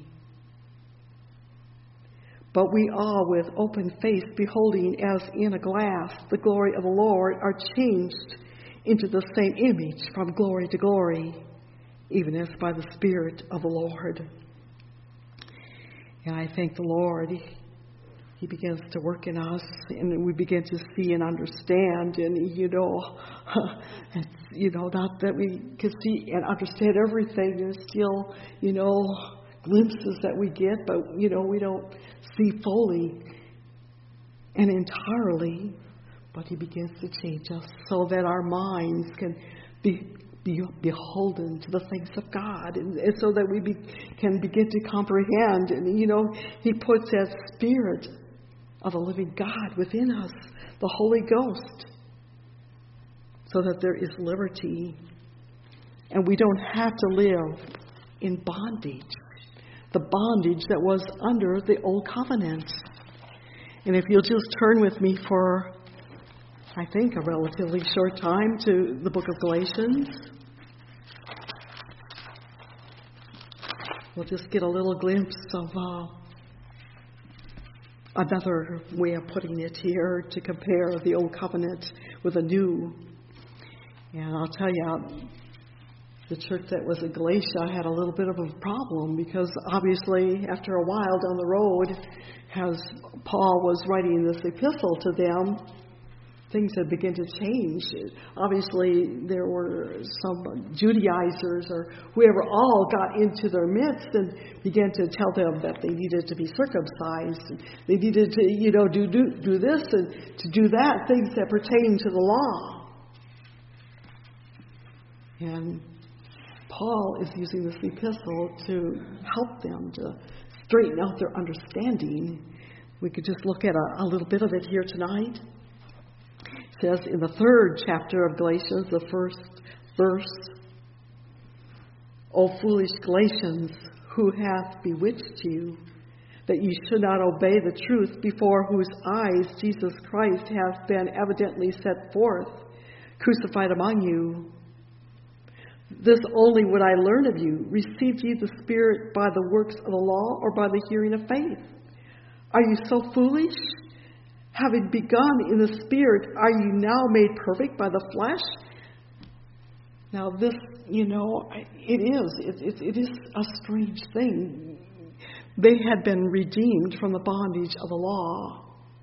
But we all, with open face, beholding as in a glass the glory of the Lord, are changed into the same image from glory to glory, even as by the Spirit of the Lord. And I thank the Lord. He begins to work in us, and we begin to see and understand. And, you know, it's, you know, not that we can see and understand everything. There's still, you know, glimpses that we get, but, you know, we don't see fully and entirely. But He begins to change us so that our minds can be Be beholden to the things of God, and, and so that we be, can begin to comprehend. And, you know, He puts that Spirit of the living God within us, the Holy Ghost, so that there is liberty. And we don't have to live in bondage, the bondage that was under the old covenant. And if you'll just turn with me for, I think, a relatively short time to the book of Galatians. We'll just get a little glimpse of uh, another way of putting it here to compare the old covenant with the new. And I'll tell you, the church that was in Galatia had a little bit of a problem, because obviously after a while down the road, as Paul was writing this epistle to them, things had begun to change. Obviously, there were some Judaizers or whoever all got into their midst and began to tell them that they needed to be circumcised. And they needed to, you know, do, do do this and to do that, things that pertain to the law. And Paul is using this epistle to help them to straighten out their understanding. We could just look at a, a little bit of it here tonight. Says in the third chapter of Galatians, the first verse, O foolish Galatians, who hath bewitched you, that you should not obey the truth, before whose eyes Jesus Christ hath been evidently set forth, crucified among you. This only would I learn of you. Received ye the Spirit by the works of the law, or by the hearing of faith? Are you so foolish? Having begun in the Spirit, are you now made perfect by the flesh? Now this, you know, it is. It, it, it is a strange thing. They had been redeemed from the bondage of the law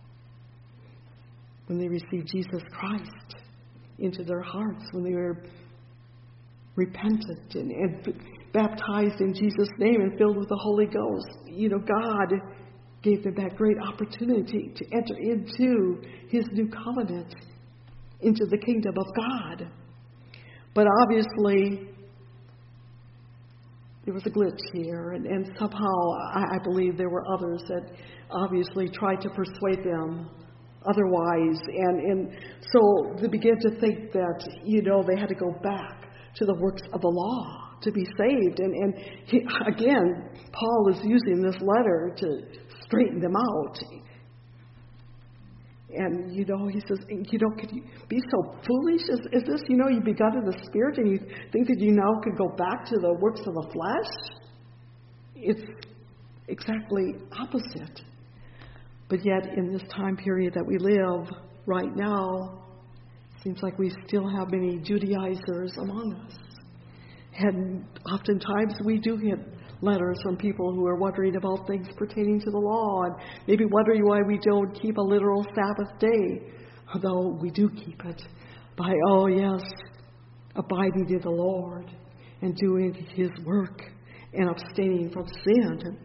when they received Jesus Christ into their hearts, when they were repentant and, and baptized in Jesus' name and filled with the Holy Ghost. You know, God gave them that great opportunity to enter into His new covenant, into the kingdom of God. But obviously, there was a glitch here, and, and somehow I, I believe there were others that obviously tried to persuade them otherwise. And, and so they began to think that, you know, they had to go back to the works of the law to be saved. And, and he, again, Paul is using this letter to straighten them out. And, you know, he says, you know, could you be so foolish? Is, is this, you know, you begun in the Spirit and you think that you now could go back to the works of the flesh? It's exactly opposite. But yet, in this time period that we live right now, Seems like we still have many Judaizers among us. And oftentimes we do get letters from people who are wondering about things pertaining to the law and maybe wondering why we don't keep a literal Sabbath day, although we do keep it by, oh yes, abiding in the Lord and doing His work and abstaining from sin.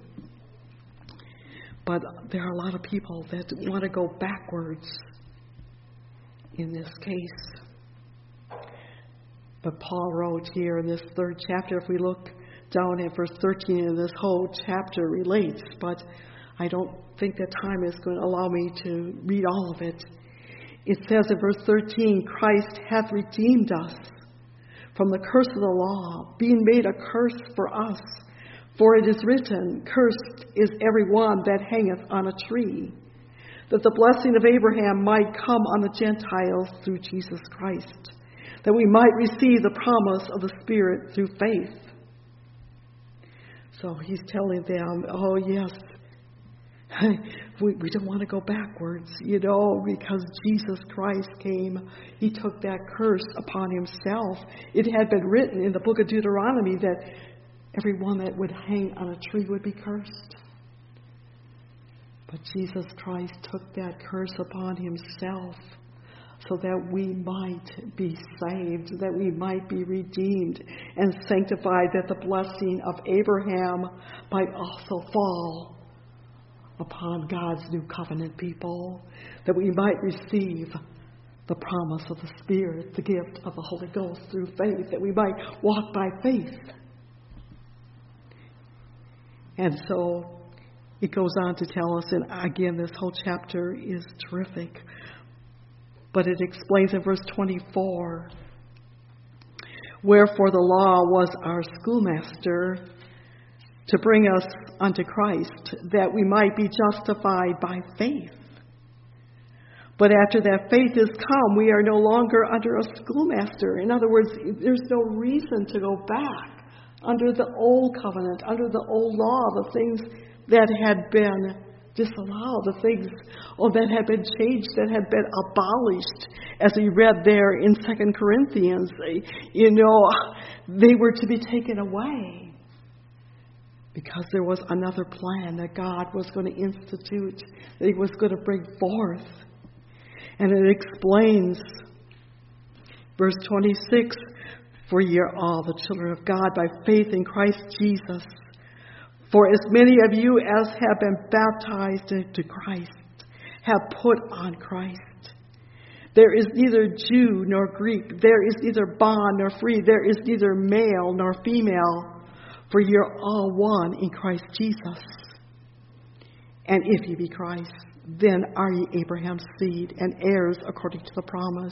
But there are a lot of people that want to go backwards in this case. But Paul wrote here in this third chapter, if we look down at verse thirteen, and this whole chapter relates, but I don't think that time is going to allow me to read all of it. It says in verse thirteen, Christ hath redeemed us from the curse of the law, being made a curse for us. For it is written, Cursed is every one that hangeth on a tree, that the blessing of Abraham might come on the Gentiles through Jesus Christ, that we might receive the promise of the Spirit through faith. So he's telling them, oh yes, we, we don't want to go backwards, you know, because Jesus Christ came. He took that curse upon himself. It had been written in the book of Deuteronomy that everyone that would hang on a tree would be cursed. But Jesus Christ took that curse upon himself so that we might be saved, that we might be redeemed and sanctified, that the blessing of Abraham might also fall upon God's new covenant people, that we might receive the promise of the Spirit, the gift of the Holy Ghost through faith, that we might walk by faith. And so it goes on to tell us, and again, this whole chapter is terrific, but it explains in verse twenty-four, wherefore the law was our schoolmaster to bring us unto Christ, that we might be justified by faith. But after that faith is come, we are no longer under a schoolmaster. In other words, there's no reason to go back under the old covenant, under the old law, the things that had been disallowed, the things oh, that had been changed, that had been abolished. As we read there in Second Corinthians, you know, they were to be taken away because there was another plan that God was going to institute, that He was going to bring forth. And it explains, verse twenty-six, for ye are all the children of God by faith in Christ Jesus. For as many of you as have been baptized into Christ have put on Christ. There is neither Jew nor Greek. There is neither bond nor free. There is neither male nor female. For ye are all one in Christ Jesus. And if ye be Christ, then are ye Abraham's seed and heirs according to the promise.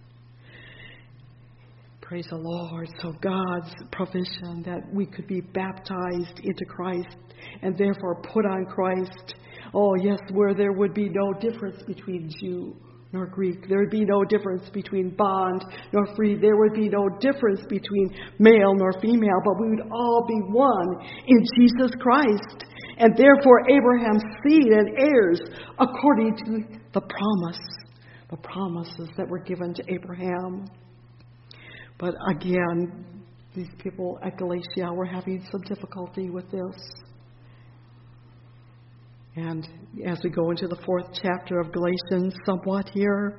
Praise the Lord. So God's provision that we could be baptized into Christ and therefore put on Christ. Oh yes, where there would be no difference between Jew nor Greek. There would be no difference between bond nor free. There would be no difference between male nor female, but we would all be one in Jesus Christ. And therefore Abraham's seed and heirs according to the promise, the promises that were given to Abraham. But again, these people at Galatia were having some difficulty with this. And as we go into the fourth chapter of Galatians somewhat here,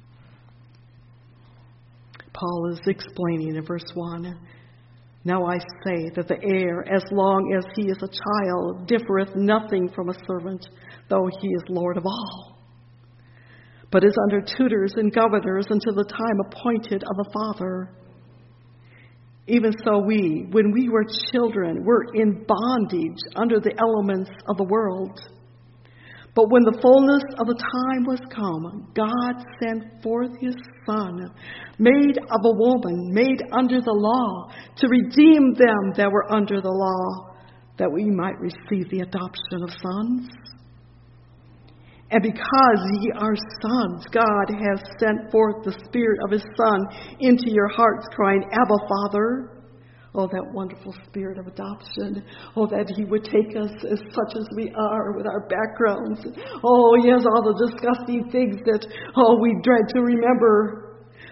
Paul is explaining in verse one, now I say that the heir, as long as he is a child, differeth nothing from a servant, though he is Lord of all, but is under tutors and governors until the time appointed of the Father. Even so we, when we were children, were in bondage under the elements of the world. But when the fullness of the time was come, God sent forth His Son, made of a woman, made under the law, to redeem them that were under the law, that we might receive the adoption of sons. And because ye are sons, God has sent forth the Spirit of His Son into your hearts, crying, Abba, Father. Oh, that wonderful spirit of adoption. Oh, that He would take us as such as we are with our backgrounds. Oh, yes, all the disgusting things that, oh, we dread to remember.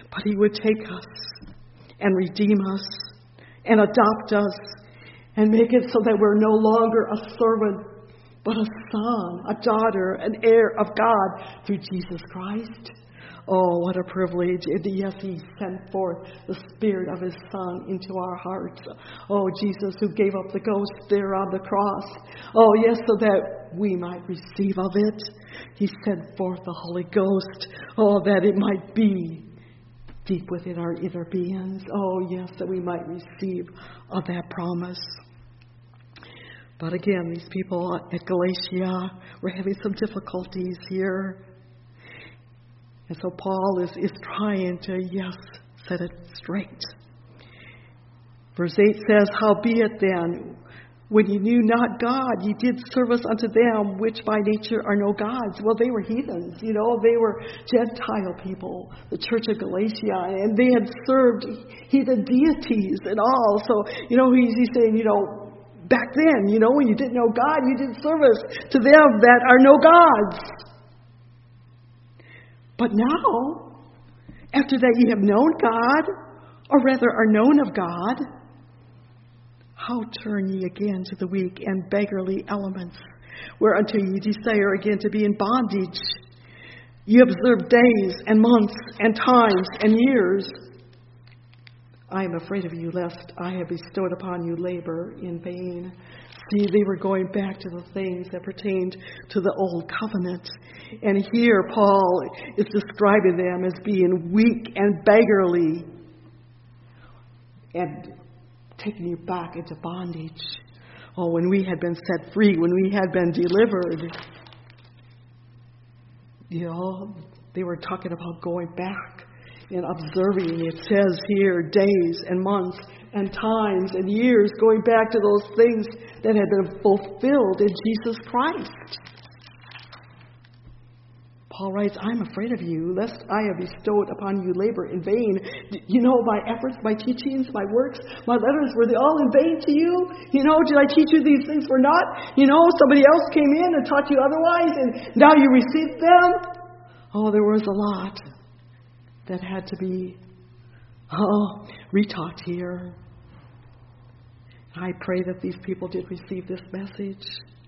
but He would take us and redeem us and adopt us and make it so that we're no longer a servant, but a son, a daughter, an heir of God through Jesus Christ. Oh, what a privilege. And yes, He sent forth the Spirit of His Son into our hearts. Oh, Jesus who gave up the ghost there on the cross. Oh, yes, so that we might receive of it. He sent forth the Holy Ghost. Oh, that it might be deep within our inner beings. Oh, yes, that we might receive of that promise. But again, these people at Galatia were having some difficulties here. And so Paul is, is trying to, yes, set it straight. Verse eight says, "Howbeit then, when ye knew not God, ye did service unto them which by nature are no gods." Well, they were heathens, you know, they were Gentile people, the church of Galatia, and they had served heathen deities and all. So, you know, he's, he's saying, you know, back then, you know, when you didn't know God, you did service to them that are no gods. But now, after that ye have known God, or rather are known of God, how turn ye again to the weak and beggarly elements, whereunto ye desire again to be in bondage? Ye observe days and months and times and years. I am afraid of you, lest I have bestowed upon you labor in vain. See, they were going back to the things that pertained to the old covenant. And here Paul is describing them as being weak and beggarly and taking you back into bondage. Oh, when we had been set free, when we had been delivered, you know, they were talking about going back and observing. It says here days and months and times and years, going back to those things that had been fulfilled in Jesus Christ. Paul writes, "I'm afraid of you, lest I have bestowed upon you labor in vain." You know, my efforts, my teachings, my works, my letters, were they all in vain to you? You know, did I teach you these things for naught? You know, somebody else came in and taught you otherwise, and now you received them? Oh, there was a lot that had to be oh, retaught here. I pray that these people did receive this message.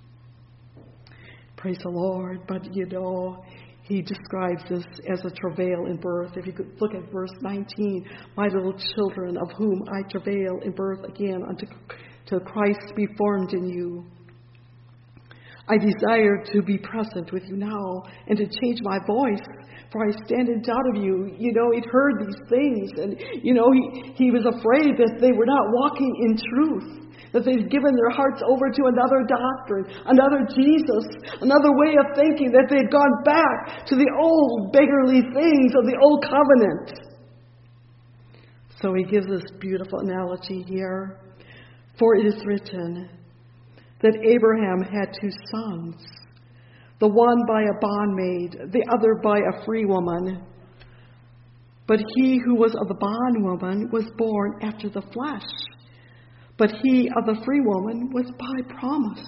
Praise the Lord. But, you know, he describes this as a travail in birth. If you could look at verse nineteen, "My little children, of whom I travail in birth again unto till Christ be formed in you. I desire to be present with you now and to change my voice, for I stand in doubt of you." You know, he'd heard these things, and, you know, he, he was afraid that they were not walking in truth, that they'd given their hearts over to another doctrine, another Jesus, another way of thinking, that they'd gone back to the old beggarly things of the old covenant. So he gives this beautiful analogy here. "For it is written that Abraham had two sons, the one by a bondmaid, the other by a free woman. But he who was of the bondwoman was born after the flesh, but he of the free woman was by promise."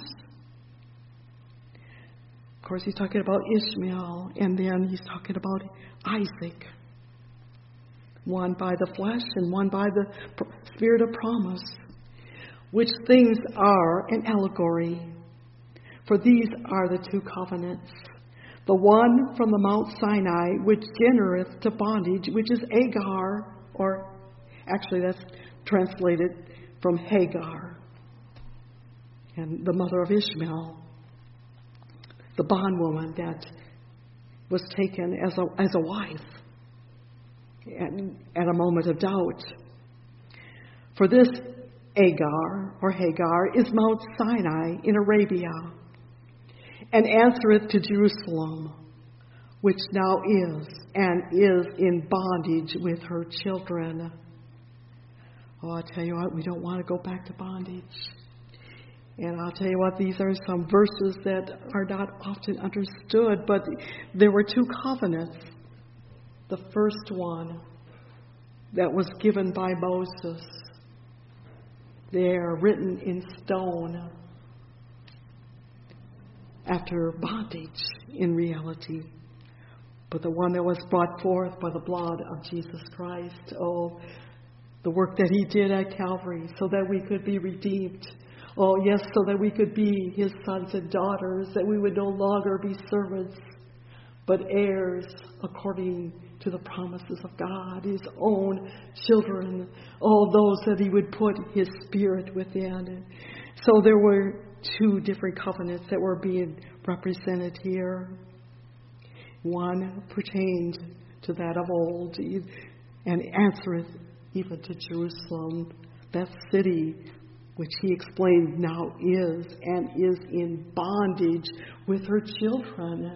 Of course, he's talking about Ishmael, and then he's talking about Isaac. One by the flesh and one by the spirit of promise, which things are an allegory. For these are the two covenants. The one from the Mount Sinai, which genereth to bondage, which is Agar, or actually that's translated from Hagar, and the mother of Ishmael, the bondwoman that was taken as a, as a wife at, at a moment of doubt. For this Agar, or Hagar, is Mount Sinai in Arabia, and answereth to Jerusalem, which now is, and is in bondage with her children. Oh, I'll tell you what, we don't want to go back to bondage. And I'll tell you what, these are some verses that are not often understood, but there were two covenants. The first one that was given by Moses, they are written in stone after bondage in reality. but the one that was brought forth by the blood of Jesus Christ. Oh, the work that he did at Calvary so that we could be redeemed. Oh, yes, so that we could be his sons and daughters, that we would no longer be servants, but heirs according to the promises of God, his own children, all those that he would put his Spirit within. So there were two different covenants that were being represented here. One pertained to that of old, and answereth even to Jerusalem, that city which he explained now is and is in bondage with her children.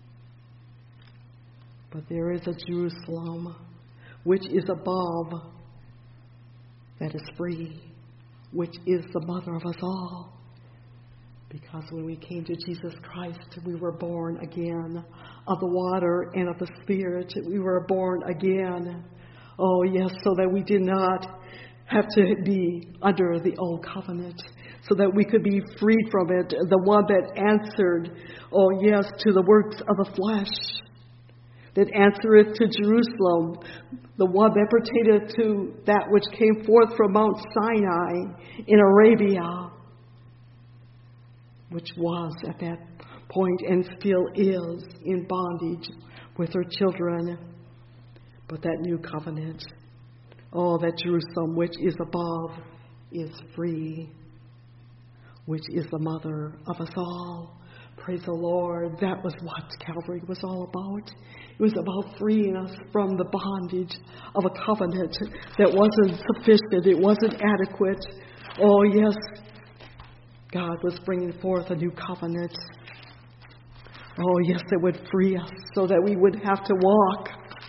But there is a Jerusalem which is above, that is free, which is the mother of us all. Because when we came to Jesus Christ, we were born again of the water and of the Spirit. We were born again. Oh, yes, so that we did not have to be under the old covenant, so that we could be freed from it. The one that answered, oh, yes, to the works of the flesh, that answereth to Jerusalem, the one that pertaineth to that which came forth from Mount Sinai in Arabia, which was at that point and still is in bondage with her children. But that new covenant, oh, that Jerusalem which is above is free, which is the mother of us all. Praise the Lord. That was what Calvary was all about. It was about freeing us from the bondage of a covenant that wasn't sufficient. It wasn't adequate. Oh, yes, God was bringing forth a new covenant. Oh, yes, it would free us so that we would have to walk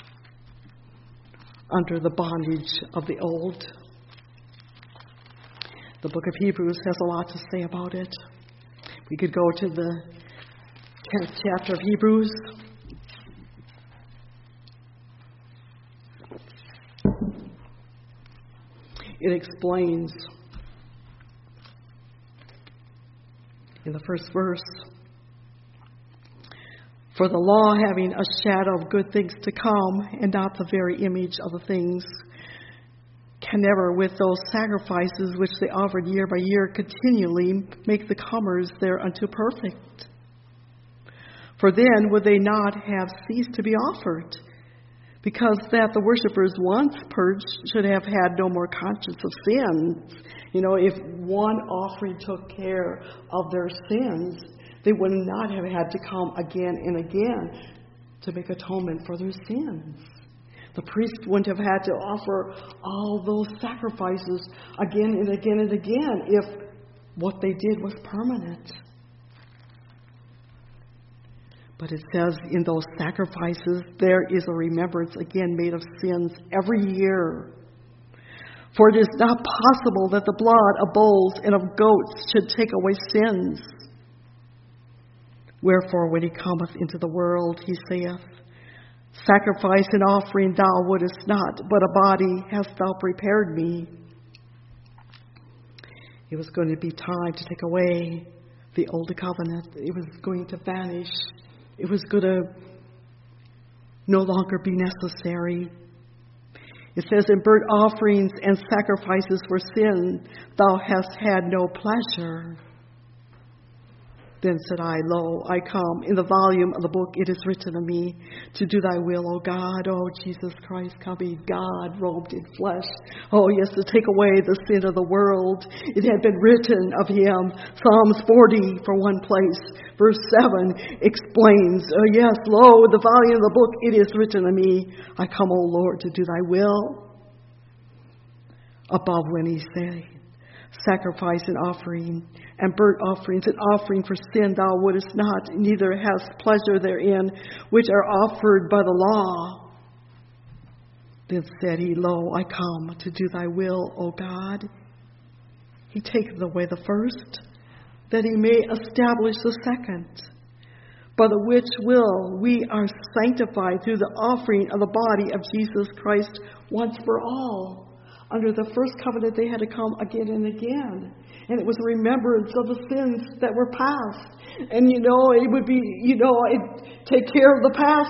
under the bondage of the old. The book of Hebrews has a lot to say about it. We could go to the tenth chapter of Hebrews. It explains in the first verse, for the law having a shadow of good things to come, and not the very image of the things, can never, with those sacrifices which they offered year by year continually, make the comers thereunto perfect. For then would they not have ceased to be offered, because that the worshippers once purged should have had no more conscience of sins. You know, if one offering took care of their sins, they would not have had to come again and again to make atonement for their sins. The priest wouldn't have had to offer all those sacrifices again and again and again if what they did was permanent. But it says in those sacrifices there is a remembrance again made of sins every year. For it is not possible that the blood of bulls and of goats should take away sins. Wherefore, when he cometh into the world, he saith, sacrifice and offering thou wouldest not, but a body hast thou prepared me. It was going to be time to take away the old covenant. It was going to vanish. It was going to no longer be necessary. It says, in burnt offerings and sacrifices for sin, thou hast had no pleasure. Then said I, lo, I come. In the volume of the book it is written of me, to do thy will, O God. O Jesus Christ, coming, God robed in flesh. Oh, yes, to take away the sin of the world. It had been written of him. Psalms forty, for one place. Verse seven explains, oh, yes, lo, in the volume of the book it is written of me, I come, O Lord, to do thy will. Above when he said, sacrifice and offering, and burnt offerings and offering for sin thou wouldest not, neither hast pleasure therein, which are offered by the law. Then said he, lo, I come to do thy will, O God. He taketh away the first, that he may establish the second, by the which will we are sanctified through the offering of the body of Jesus Christ once for all. Under the first covenant, they had to come again and again. And it was a remembrance of the sins that were past. And, you know, it would be, you know, it take care of the past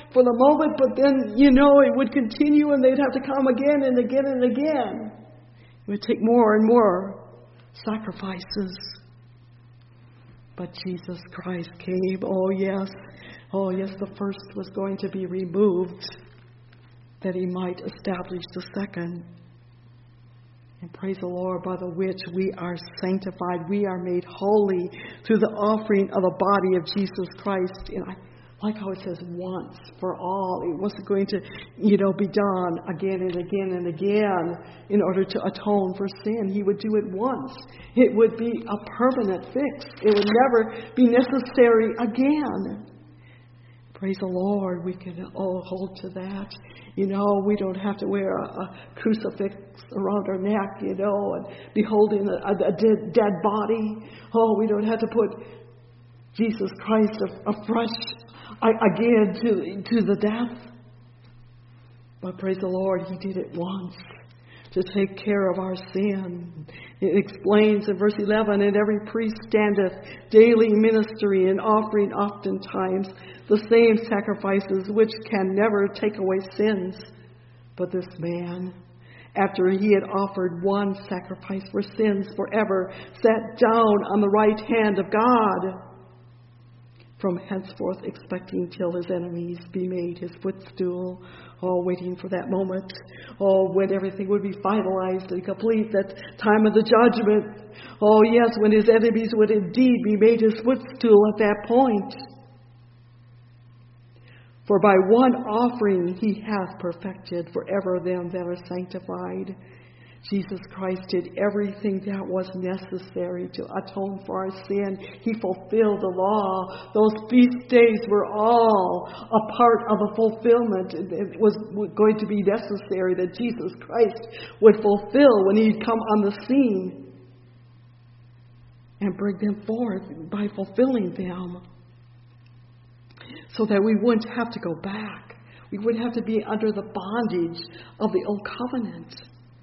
for the moment, but then, you know, it would continue and they'd have to come again and again and again. It would take more and more sacrifices. But Jesus Christ came. Oh, yes. Oh, yes, the first was going to be removed that he might establish the second. And praise the Lord, by the which we are sanctified. We are made holy through the offering of the body of Jesus Christ. And I like how it says once for all. It wasn't going to, you know, be done again and again and again in order to atone for sin. He would do it once. It would be a permanent fix. It would never be necessary again. Praise the Lord, we can all hold to that. You know, we don't have to wear a, a crucifix around our neck, you know, and be holding a, a, a dead, dead body. Oh, we don't have to put Jesus Christ afresh again to, to the death. But praise the Lord, he did it once to take care of our sin. It explains in verse eleven, and every priest standeth daily ministering and offering oftentimes the same sacrifices which can never take away sins. But this man, after he had offered one sacrifice for sins forever, sat down on the right hand of God, from henceforth expecting till his enemies be made his footstool. Oh, waiting for that moment. Oh, when everything would be finalized and complete, that time of the judgment. Oh, yes, when his enemies would indeed be made his footstool at that point. For by one offering he hath perfected forever them that are sanctified. Jesus Christ did everything that was necessary to atone for our sin. He fulfilled the law. Those feast days were all a part of a fulfillment. It was going to be necessary that Jesus Christ would fulfill when he'd come on the scene and bring them forth by fulfilling them, so that we wouldn't have to go back. We wouldn't have to be under the bondage of the old covenant.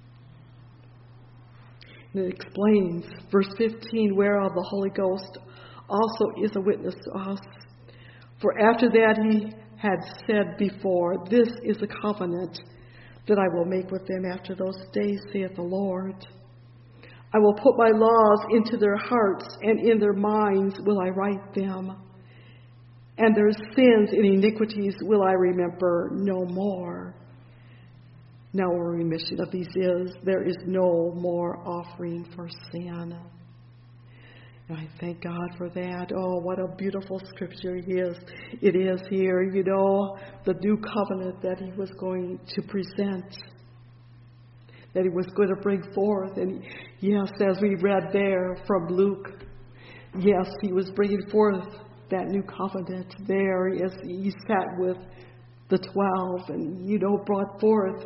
And it explains, verse fifteen, whereof the Holy Ghost also is a witness to us. For after that he had said before, this is the covenant that I will make with them after those days, saith the Lord. I will put my laws into their hearts, and in their minds will I write them. And their sins and iniquities will I remember no more. Now a remission of these is, there is no more offering for sin. And I thank God for that. Oh, what a beautiful scripture it is. It is here, you know, the new covenant that he was going to present, that he was going to bring forth. And yes, as we read there from Luke, yes, he was bringing forth that new covenant there as he sat with the twelve and, you know, brought forth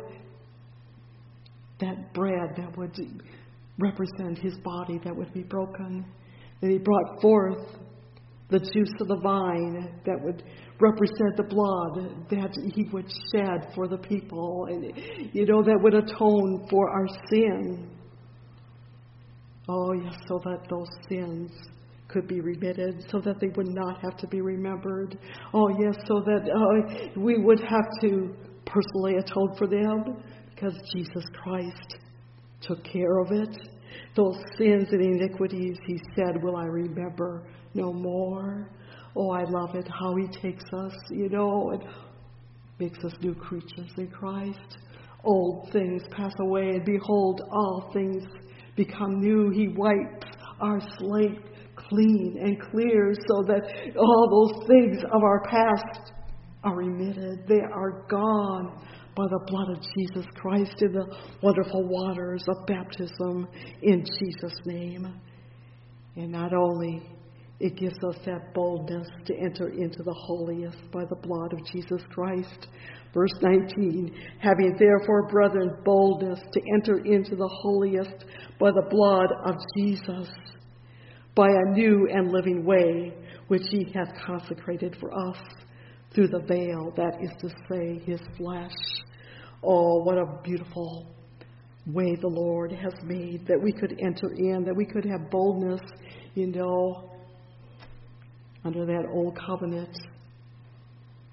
that bread that would represent his body that would be broken. And he brought forth the juice of the vine that would represent the blood that he would shed for the people, and, you know, that would atone for our sin. Oh, yes, so that those sins could be remitted, so that they would not have to be remembered. Oh, yes, so that uh, we would have to personally atone for them, because Jesus Christ took care of it. Those sins and iniquities, he said, will I remember no more. Oh, I love it how he takes us, you know, and makes us new creatures in Christ. Old things pass away, and behold, all things become new. He wipes our slate clean and clear, so that all those things of our past are remitted. They are gone by the blood of Jesus Christ in the wonderful waters of baptism in Jesus' name. And not only it gives us that boldness to enter into the holiest by the blood of Jesus Christ. Verse nineteen, having therefore, brethren, boldness to enter into the holiest by the blood of Jesus, by a new and living way, which he hath consecrated for us through the veil, that is to say, his flesh. Oh, what a beautiful way the Lord has made, that we could enter in, that we could have boldness, you know, under that old covenant.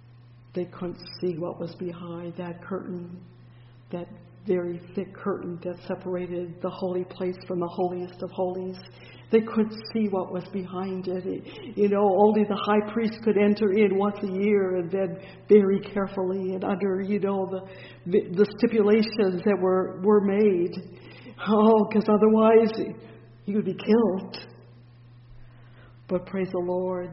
They couldn't see what was behind that curtain, that very thick curtain that separated the holy place from the holiest of holies. They couldn't see what was behind it. it. You know, only the high priest could enter in once a year, and then very carefully and under, you know, the the stipulations that were, were made. Oh, because otherwise he would be killed. But praise the Lord,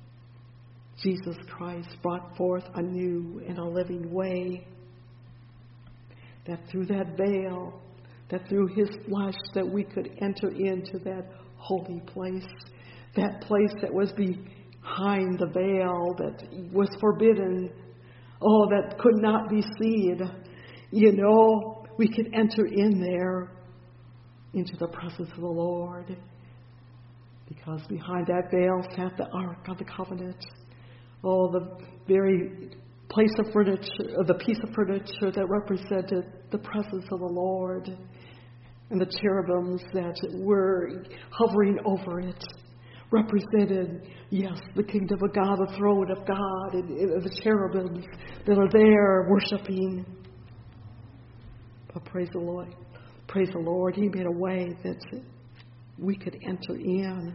Jesus Christ brought forth a new and a living way. That through that veil, that through his flesh, that we could enter into that holy place. That place that was behind the veil, that was forbidden. Oh, that could not be seen. You know, we could enter in there into the presence of the Lord. Because behind that veil sat the Ark of the Covenant. Oh, the very place of furniture, or the piece of furniture that represented the presence of the Lord, and the cherubims that were hovering over it represented, yes, the kingdom of God, the throne of God, and, and the cherubims that are there worshiping. But praise the Lord, praise the Lord, he made a way that we could enter in.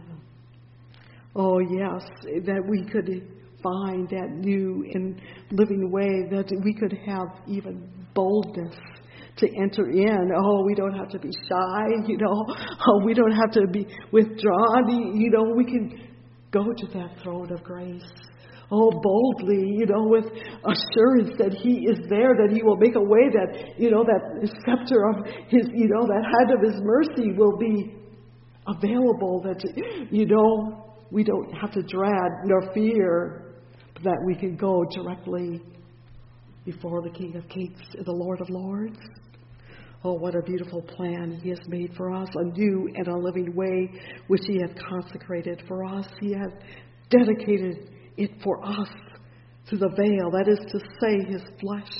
Oh yes, that we could find that new and living way, that we could have even boldness to enter in. Oh, we don't have to be shy, you know. Oh, we don't have to be withdrawn. You know, we can go to that throne of grace. Oh, boldly, you know, with assurance that he is there, that he will make a way, that, you know, that scepter of his, you know, that hand of his mercy will be available, that, you know, we don't have to dread nor fear, but that we can go directly before the King of Kings and the Lord of Lords. Oh, what a beautiful plan he has made for us, a new and a living way which he has consecrated for us. He has dedicated it for us through the veil, that is to say, his flesh.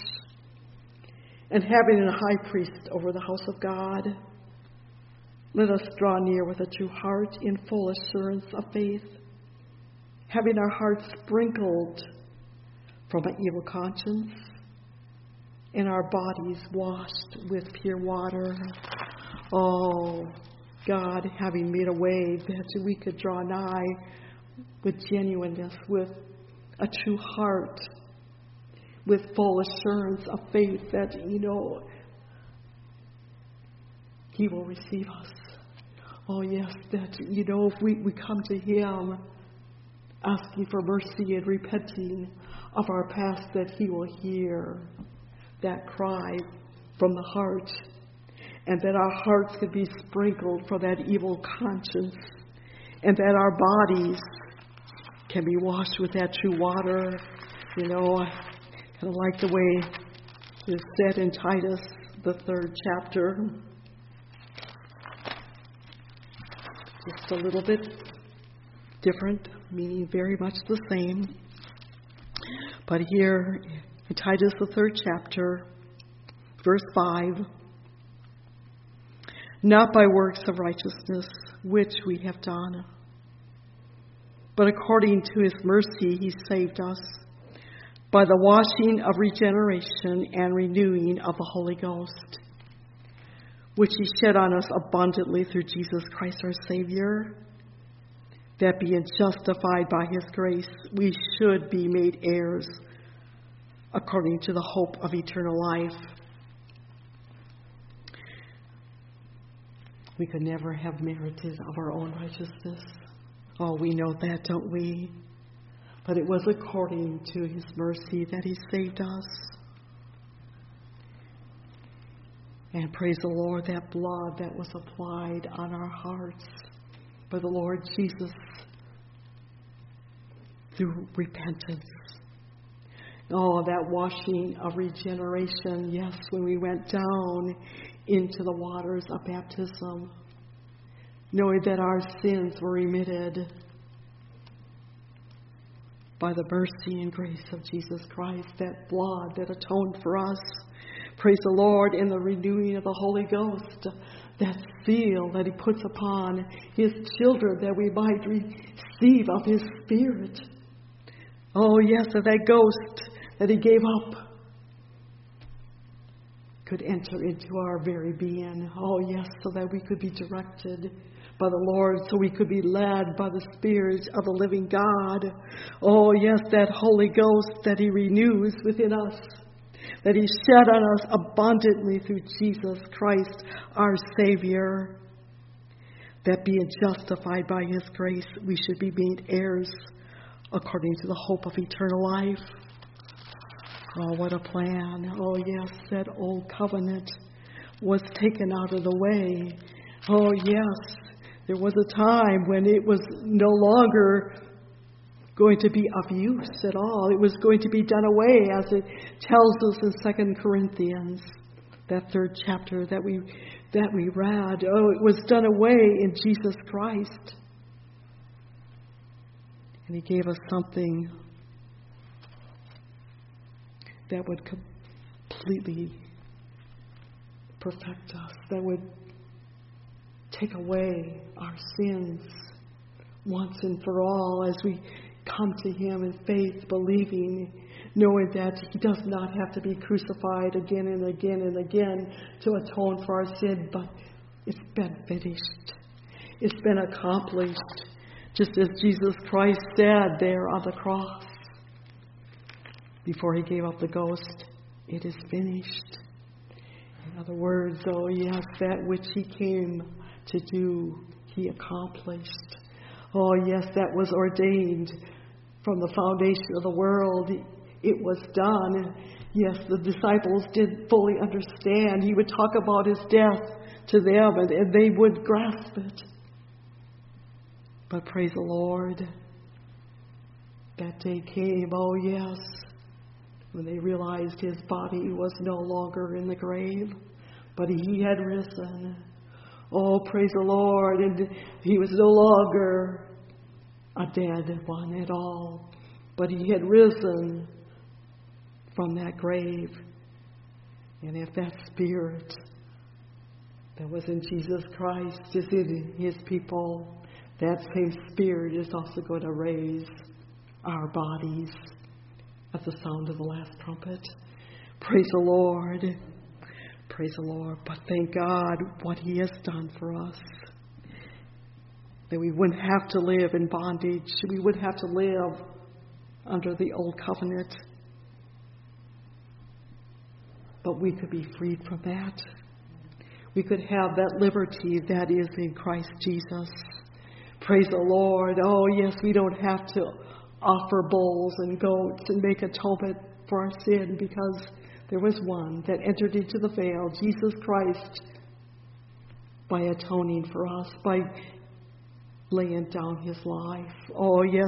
And having a high priest over the house of God, let us draw near with a true heart in full assurance of faith, having our hearts sprinkled from an evil conscience and our bodies washed with pure water. Oh, God, having made a way that we could draw nigh with genuineness, with a true heart, with full assurance of faith that, you know, he will receive us. Oh, yes, that, you know, if we, we come to him asking for mercy and repenting of our past, that he will hear that cry from the heart, and that our hearts could be sprinkled from that evil conscience, and that our bodies can be washed with that true water. You know, I kind of like the way it's said in Titus, the third chapter. Just a little bit different, meaning very much the same. But here in Titus, the third chapter, verse five, not by works of righteousness which we have done, but according to his mercy he saved us by the washing of regeneration and renewing of the Holy Ghost, which he shed on us abundantly through Jesus Christ our Savior, that being justified by his grace, we should be made heirs according to the hope of eternal life. We could never have merited of our own righteousness. Oh, we know that, don't we? But it was according to his mercy that he saved us. And praise the Lord, that blood that was applied on our hearts by the Lord Jesus through repentance. Oh, that washing of regeneration, yes, when we went down into the waters of baptism, knowing that our sins were remitted by the mercy and grace of Jesus Christ, that blood that atoned for us. Praise the Lord, in the renewing of the Holy Ghost, that seal that he puts upon his children, that we might receive of his Spirit. Oh, yes, that that ghost that He gave up could enter into our very being. Oh, yes, so that we could be directed by the Lord, so we could be led by the Spirit of the living God. Oh, yes, that Holy Ghost that He renews within us, that He shed on us abundantly through Jesus Christ, our Savior, that being justified by His grace, we should be made heirs according to the hope of eternal life. Oh, what a plan. Oh, yes, that old covenant was taken out of the way. Oh, yes, there was a time when it was no longer going to be of use at all. It was going to be done away, as it tells us in Second Corinthians, that third chapter that we that we read. Oh, it was done away in Jesus Christ. And He gave us something that would completely perfect us, that would take away our sins once and for all as we come to Him in faith, believing, knowing that He does not have to be crucified again and again and again to atone for our sin, but it's been finished. It's been accomplished, just as Jesus Christ said there on the cross before He gave up the ghost. It is finished. In other words, oh yes, that which He came to do, He accomplished. Oh yes, that was ordained from the foundation of the world. It was done. Yes, the disciples did fully understand. He would talk about His death to them, and, and they would grasp it. But praise the Lord, that day came, oh yes, when they realized His body was no longer in the grave, but He had risen. Oh, praise the Lord. And He was no longer a dead one at all, but He had risen from that grave. And if that Spirit that was in Jesus Christ is in His people, that same Spirit is also going to raise our bodies at the sound of the last trumpet. Praise the Lord. Praise the Lord. But thank God what He has done for us. That we wouldn't have to live in bondage. We wouldn't have to live under the old covenant. But we could be freed from that. We could have that liberty that is in Christ Jesus. Praise the Lord. Oh, yes, we don't have to offer bulls and goats and make atonement for our sin, because there was one that entered into the veil, Jesus Christ, by atoning for us, by laying down His life. Oh, yes,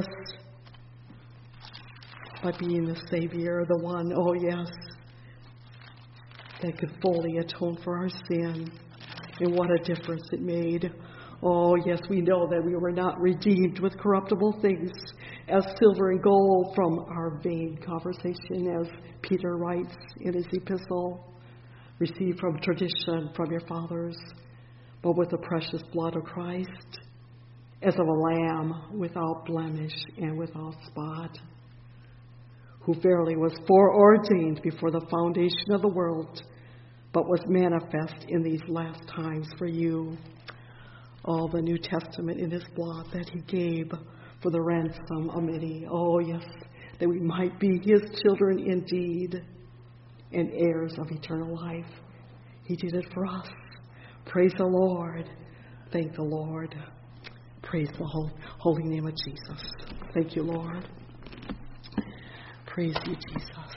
by being the Savior, the one, oh, yes, that could fully atone for our sin. And what a difference it made. Oh, yes, we know that we were not redeemed with corruptible things as silver and gold from our vain conversation, as Peter writes in his epistle, received from tradition from your fathers, but with the precious blood of Christ, as of a lamb without blemish and without spot, who verily was foreordained before the foundation of the world, but was manifest in these last times for you. All the New Testament in His blood that He gave for the ransom of many. Oh, yes, that we might be His children indeed and heirs of eternal life. He did it for us. Praise the Lord. Thank the Lord. Praise the whole, holy name of Jesus. Thank you, Lord. Praise you, Jesus.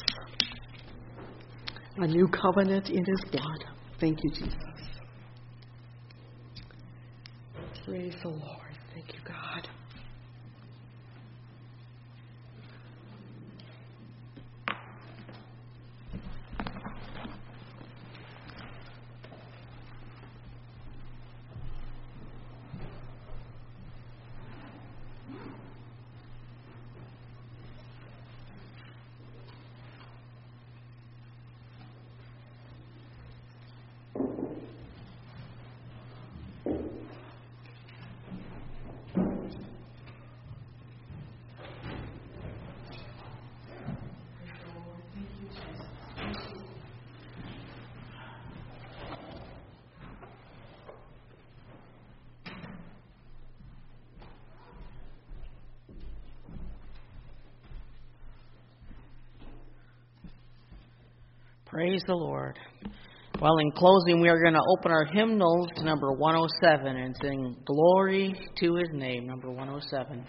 A new covenant in His blood. Thank you, Jesus. Praise the Lord. Thank you, God. Praise the Lord. Well, in closing, we are going to open our hymnals to number one oh seven and sing Glory to His Name, number one oh seven.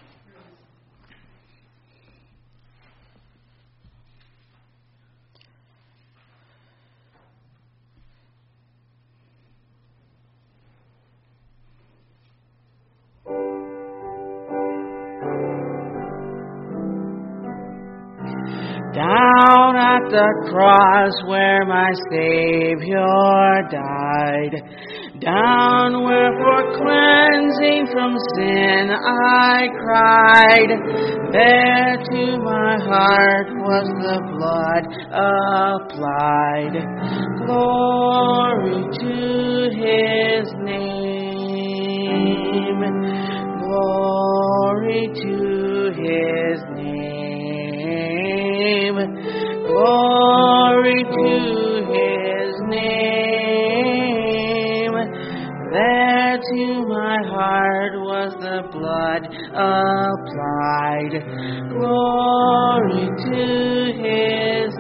Down at the cross where my Savior died, down where for cleansing from sin I cried, there to my heart was the blood applied. Glory to His name, glory to His name. Glory to His name. There to my heart was the blood applied. Glory to His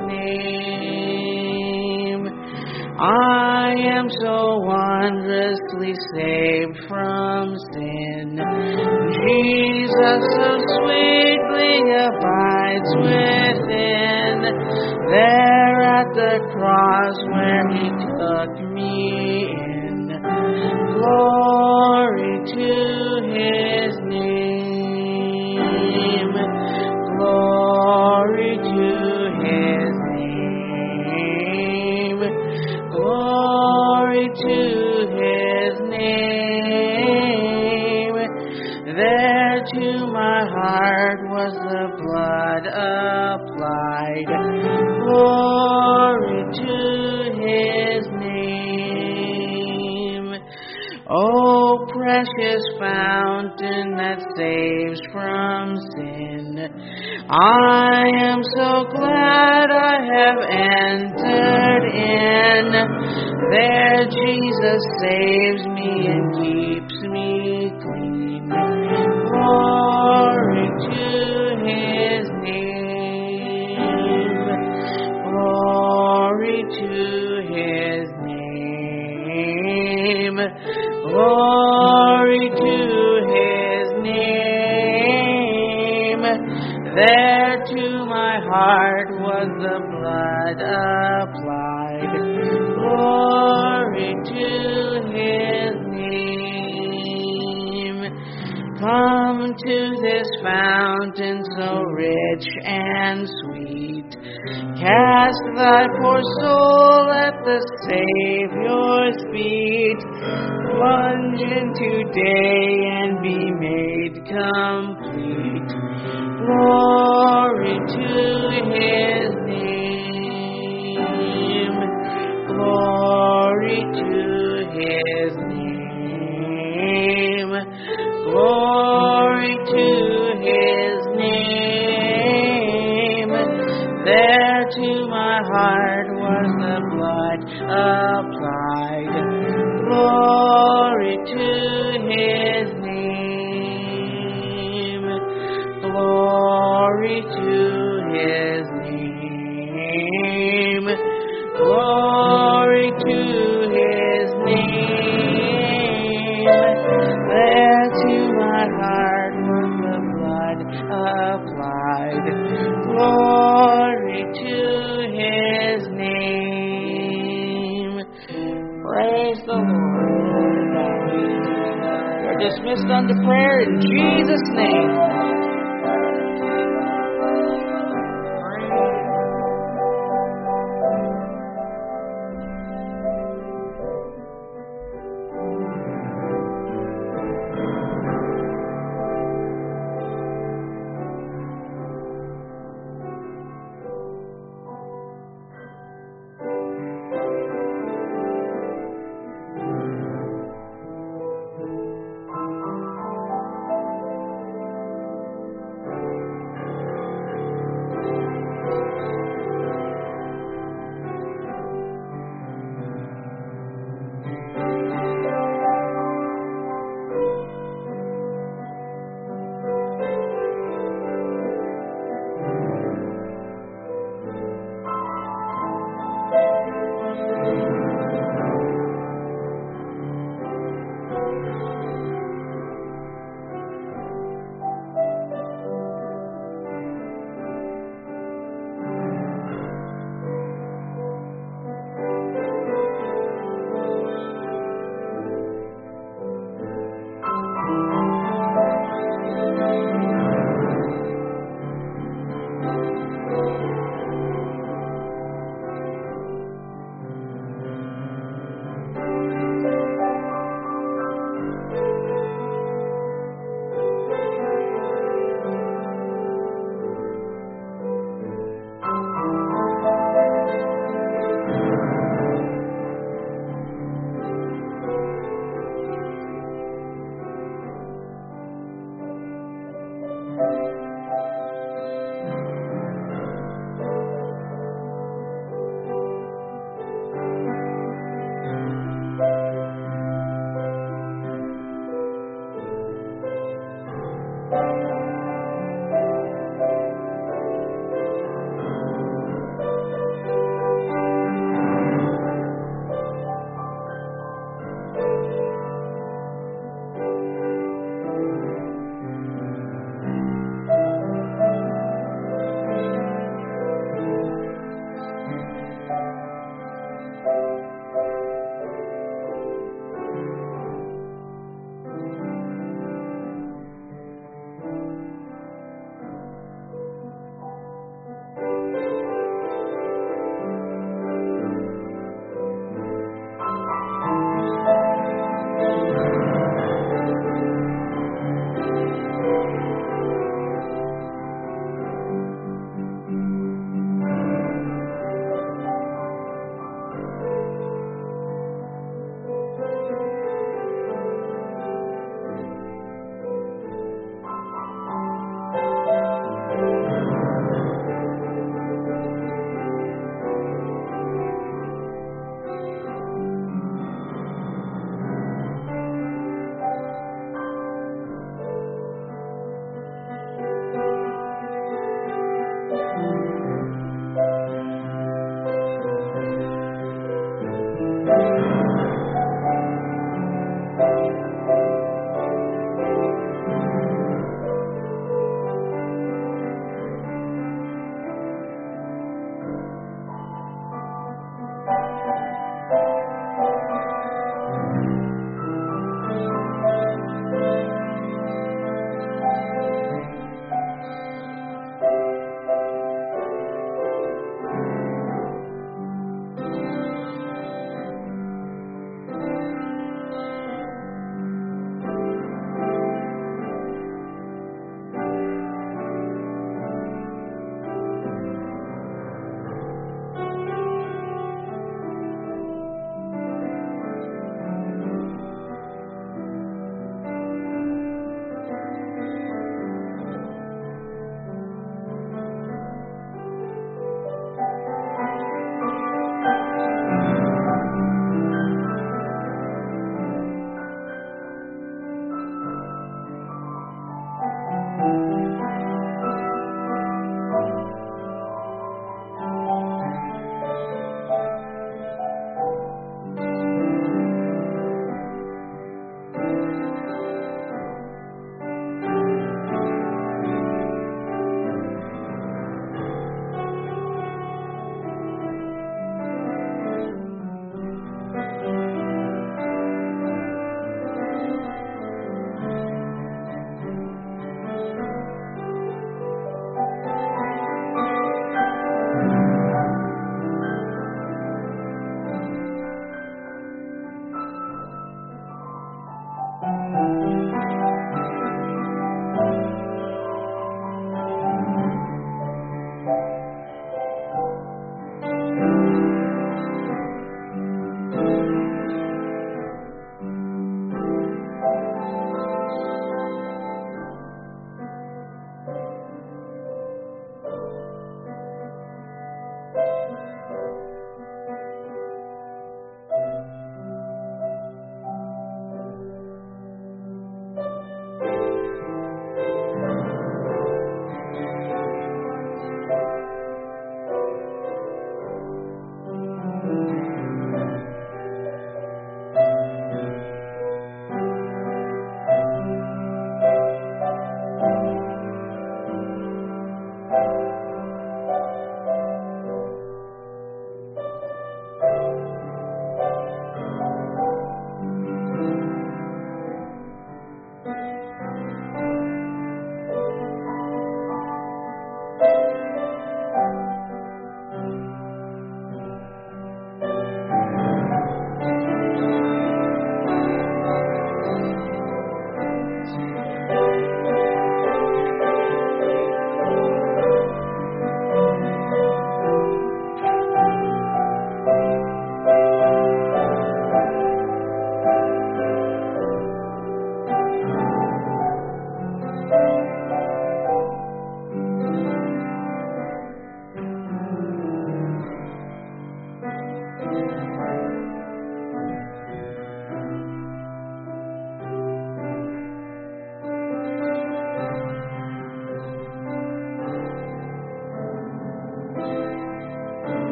name. I am so wondrously saved from sin. Jesus so sweetly abides within. There at the cross where He took me in. Glory to His name. Glory to His name. Glory to His name. There to my heart was the blood applied. Glory to His name. Oh, precious fountain that saves from sin, I am so glad I have entered in. There Jesus saves me and keeps me clean. Glory to His name. Glory to His name. Glory to His name. There to my heart was the blood applied. Glory to His name. Come to this fountain so rich and sweet. Cast thy poor soul at the Savior's feet. Plunge into day and be made complete. Glory to His name. Glory to His name. Glory to His name. There to my heart was the blood applied. Glory to His name. Glory to His name. Glory to His name. There to my heart was the blood applied. Glory to His name. Praise the Lord. We're dismissed unto prayer in Jesus' name.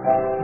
Thank you.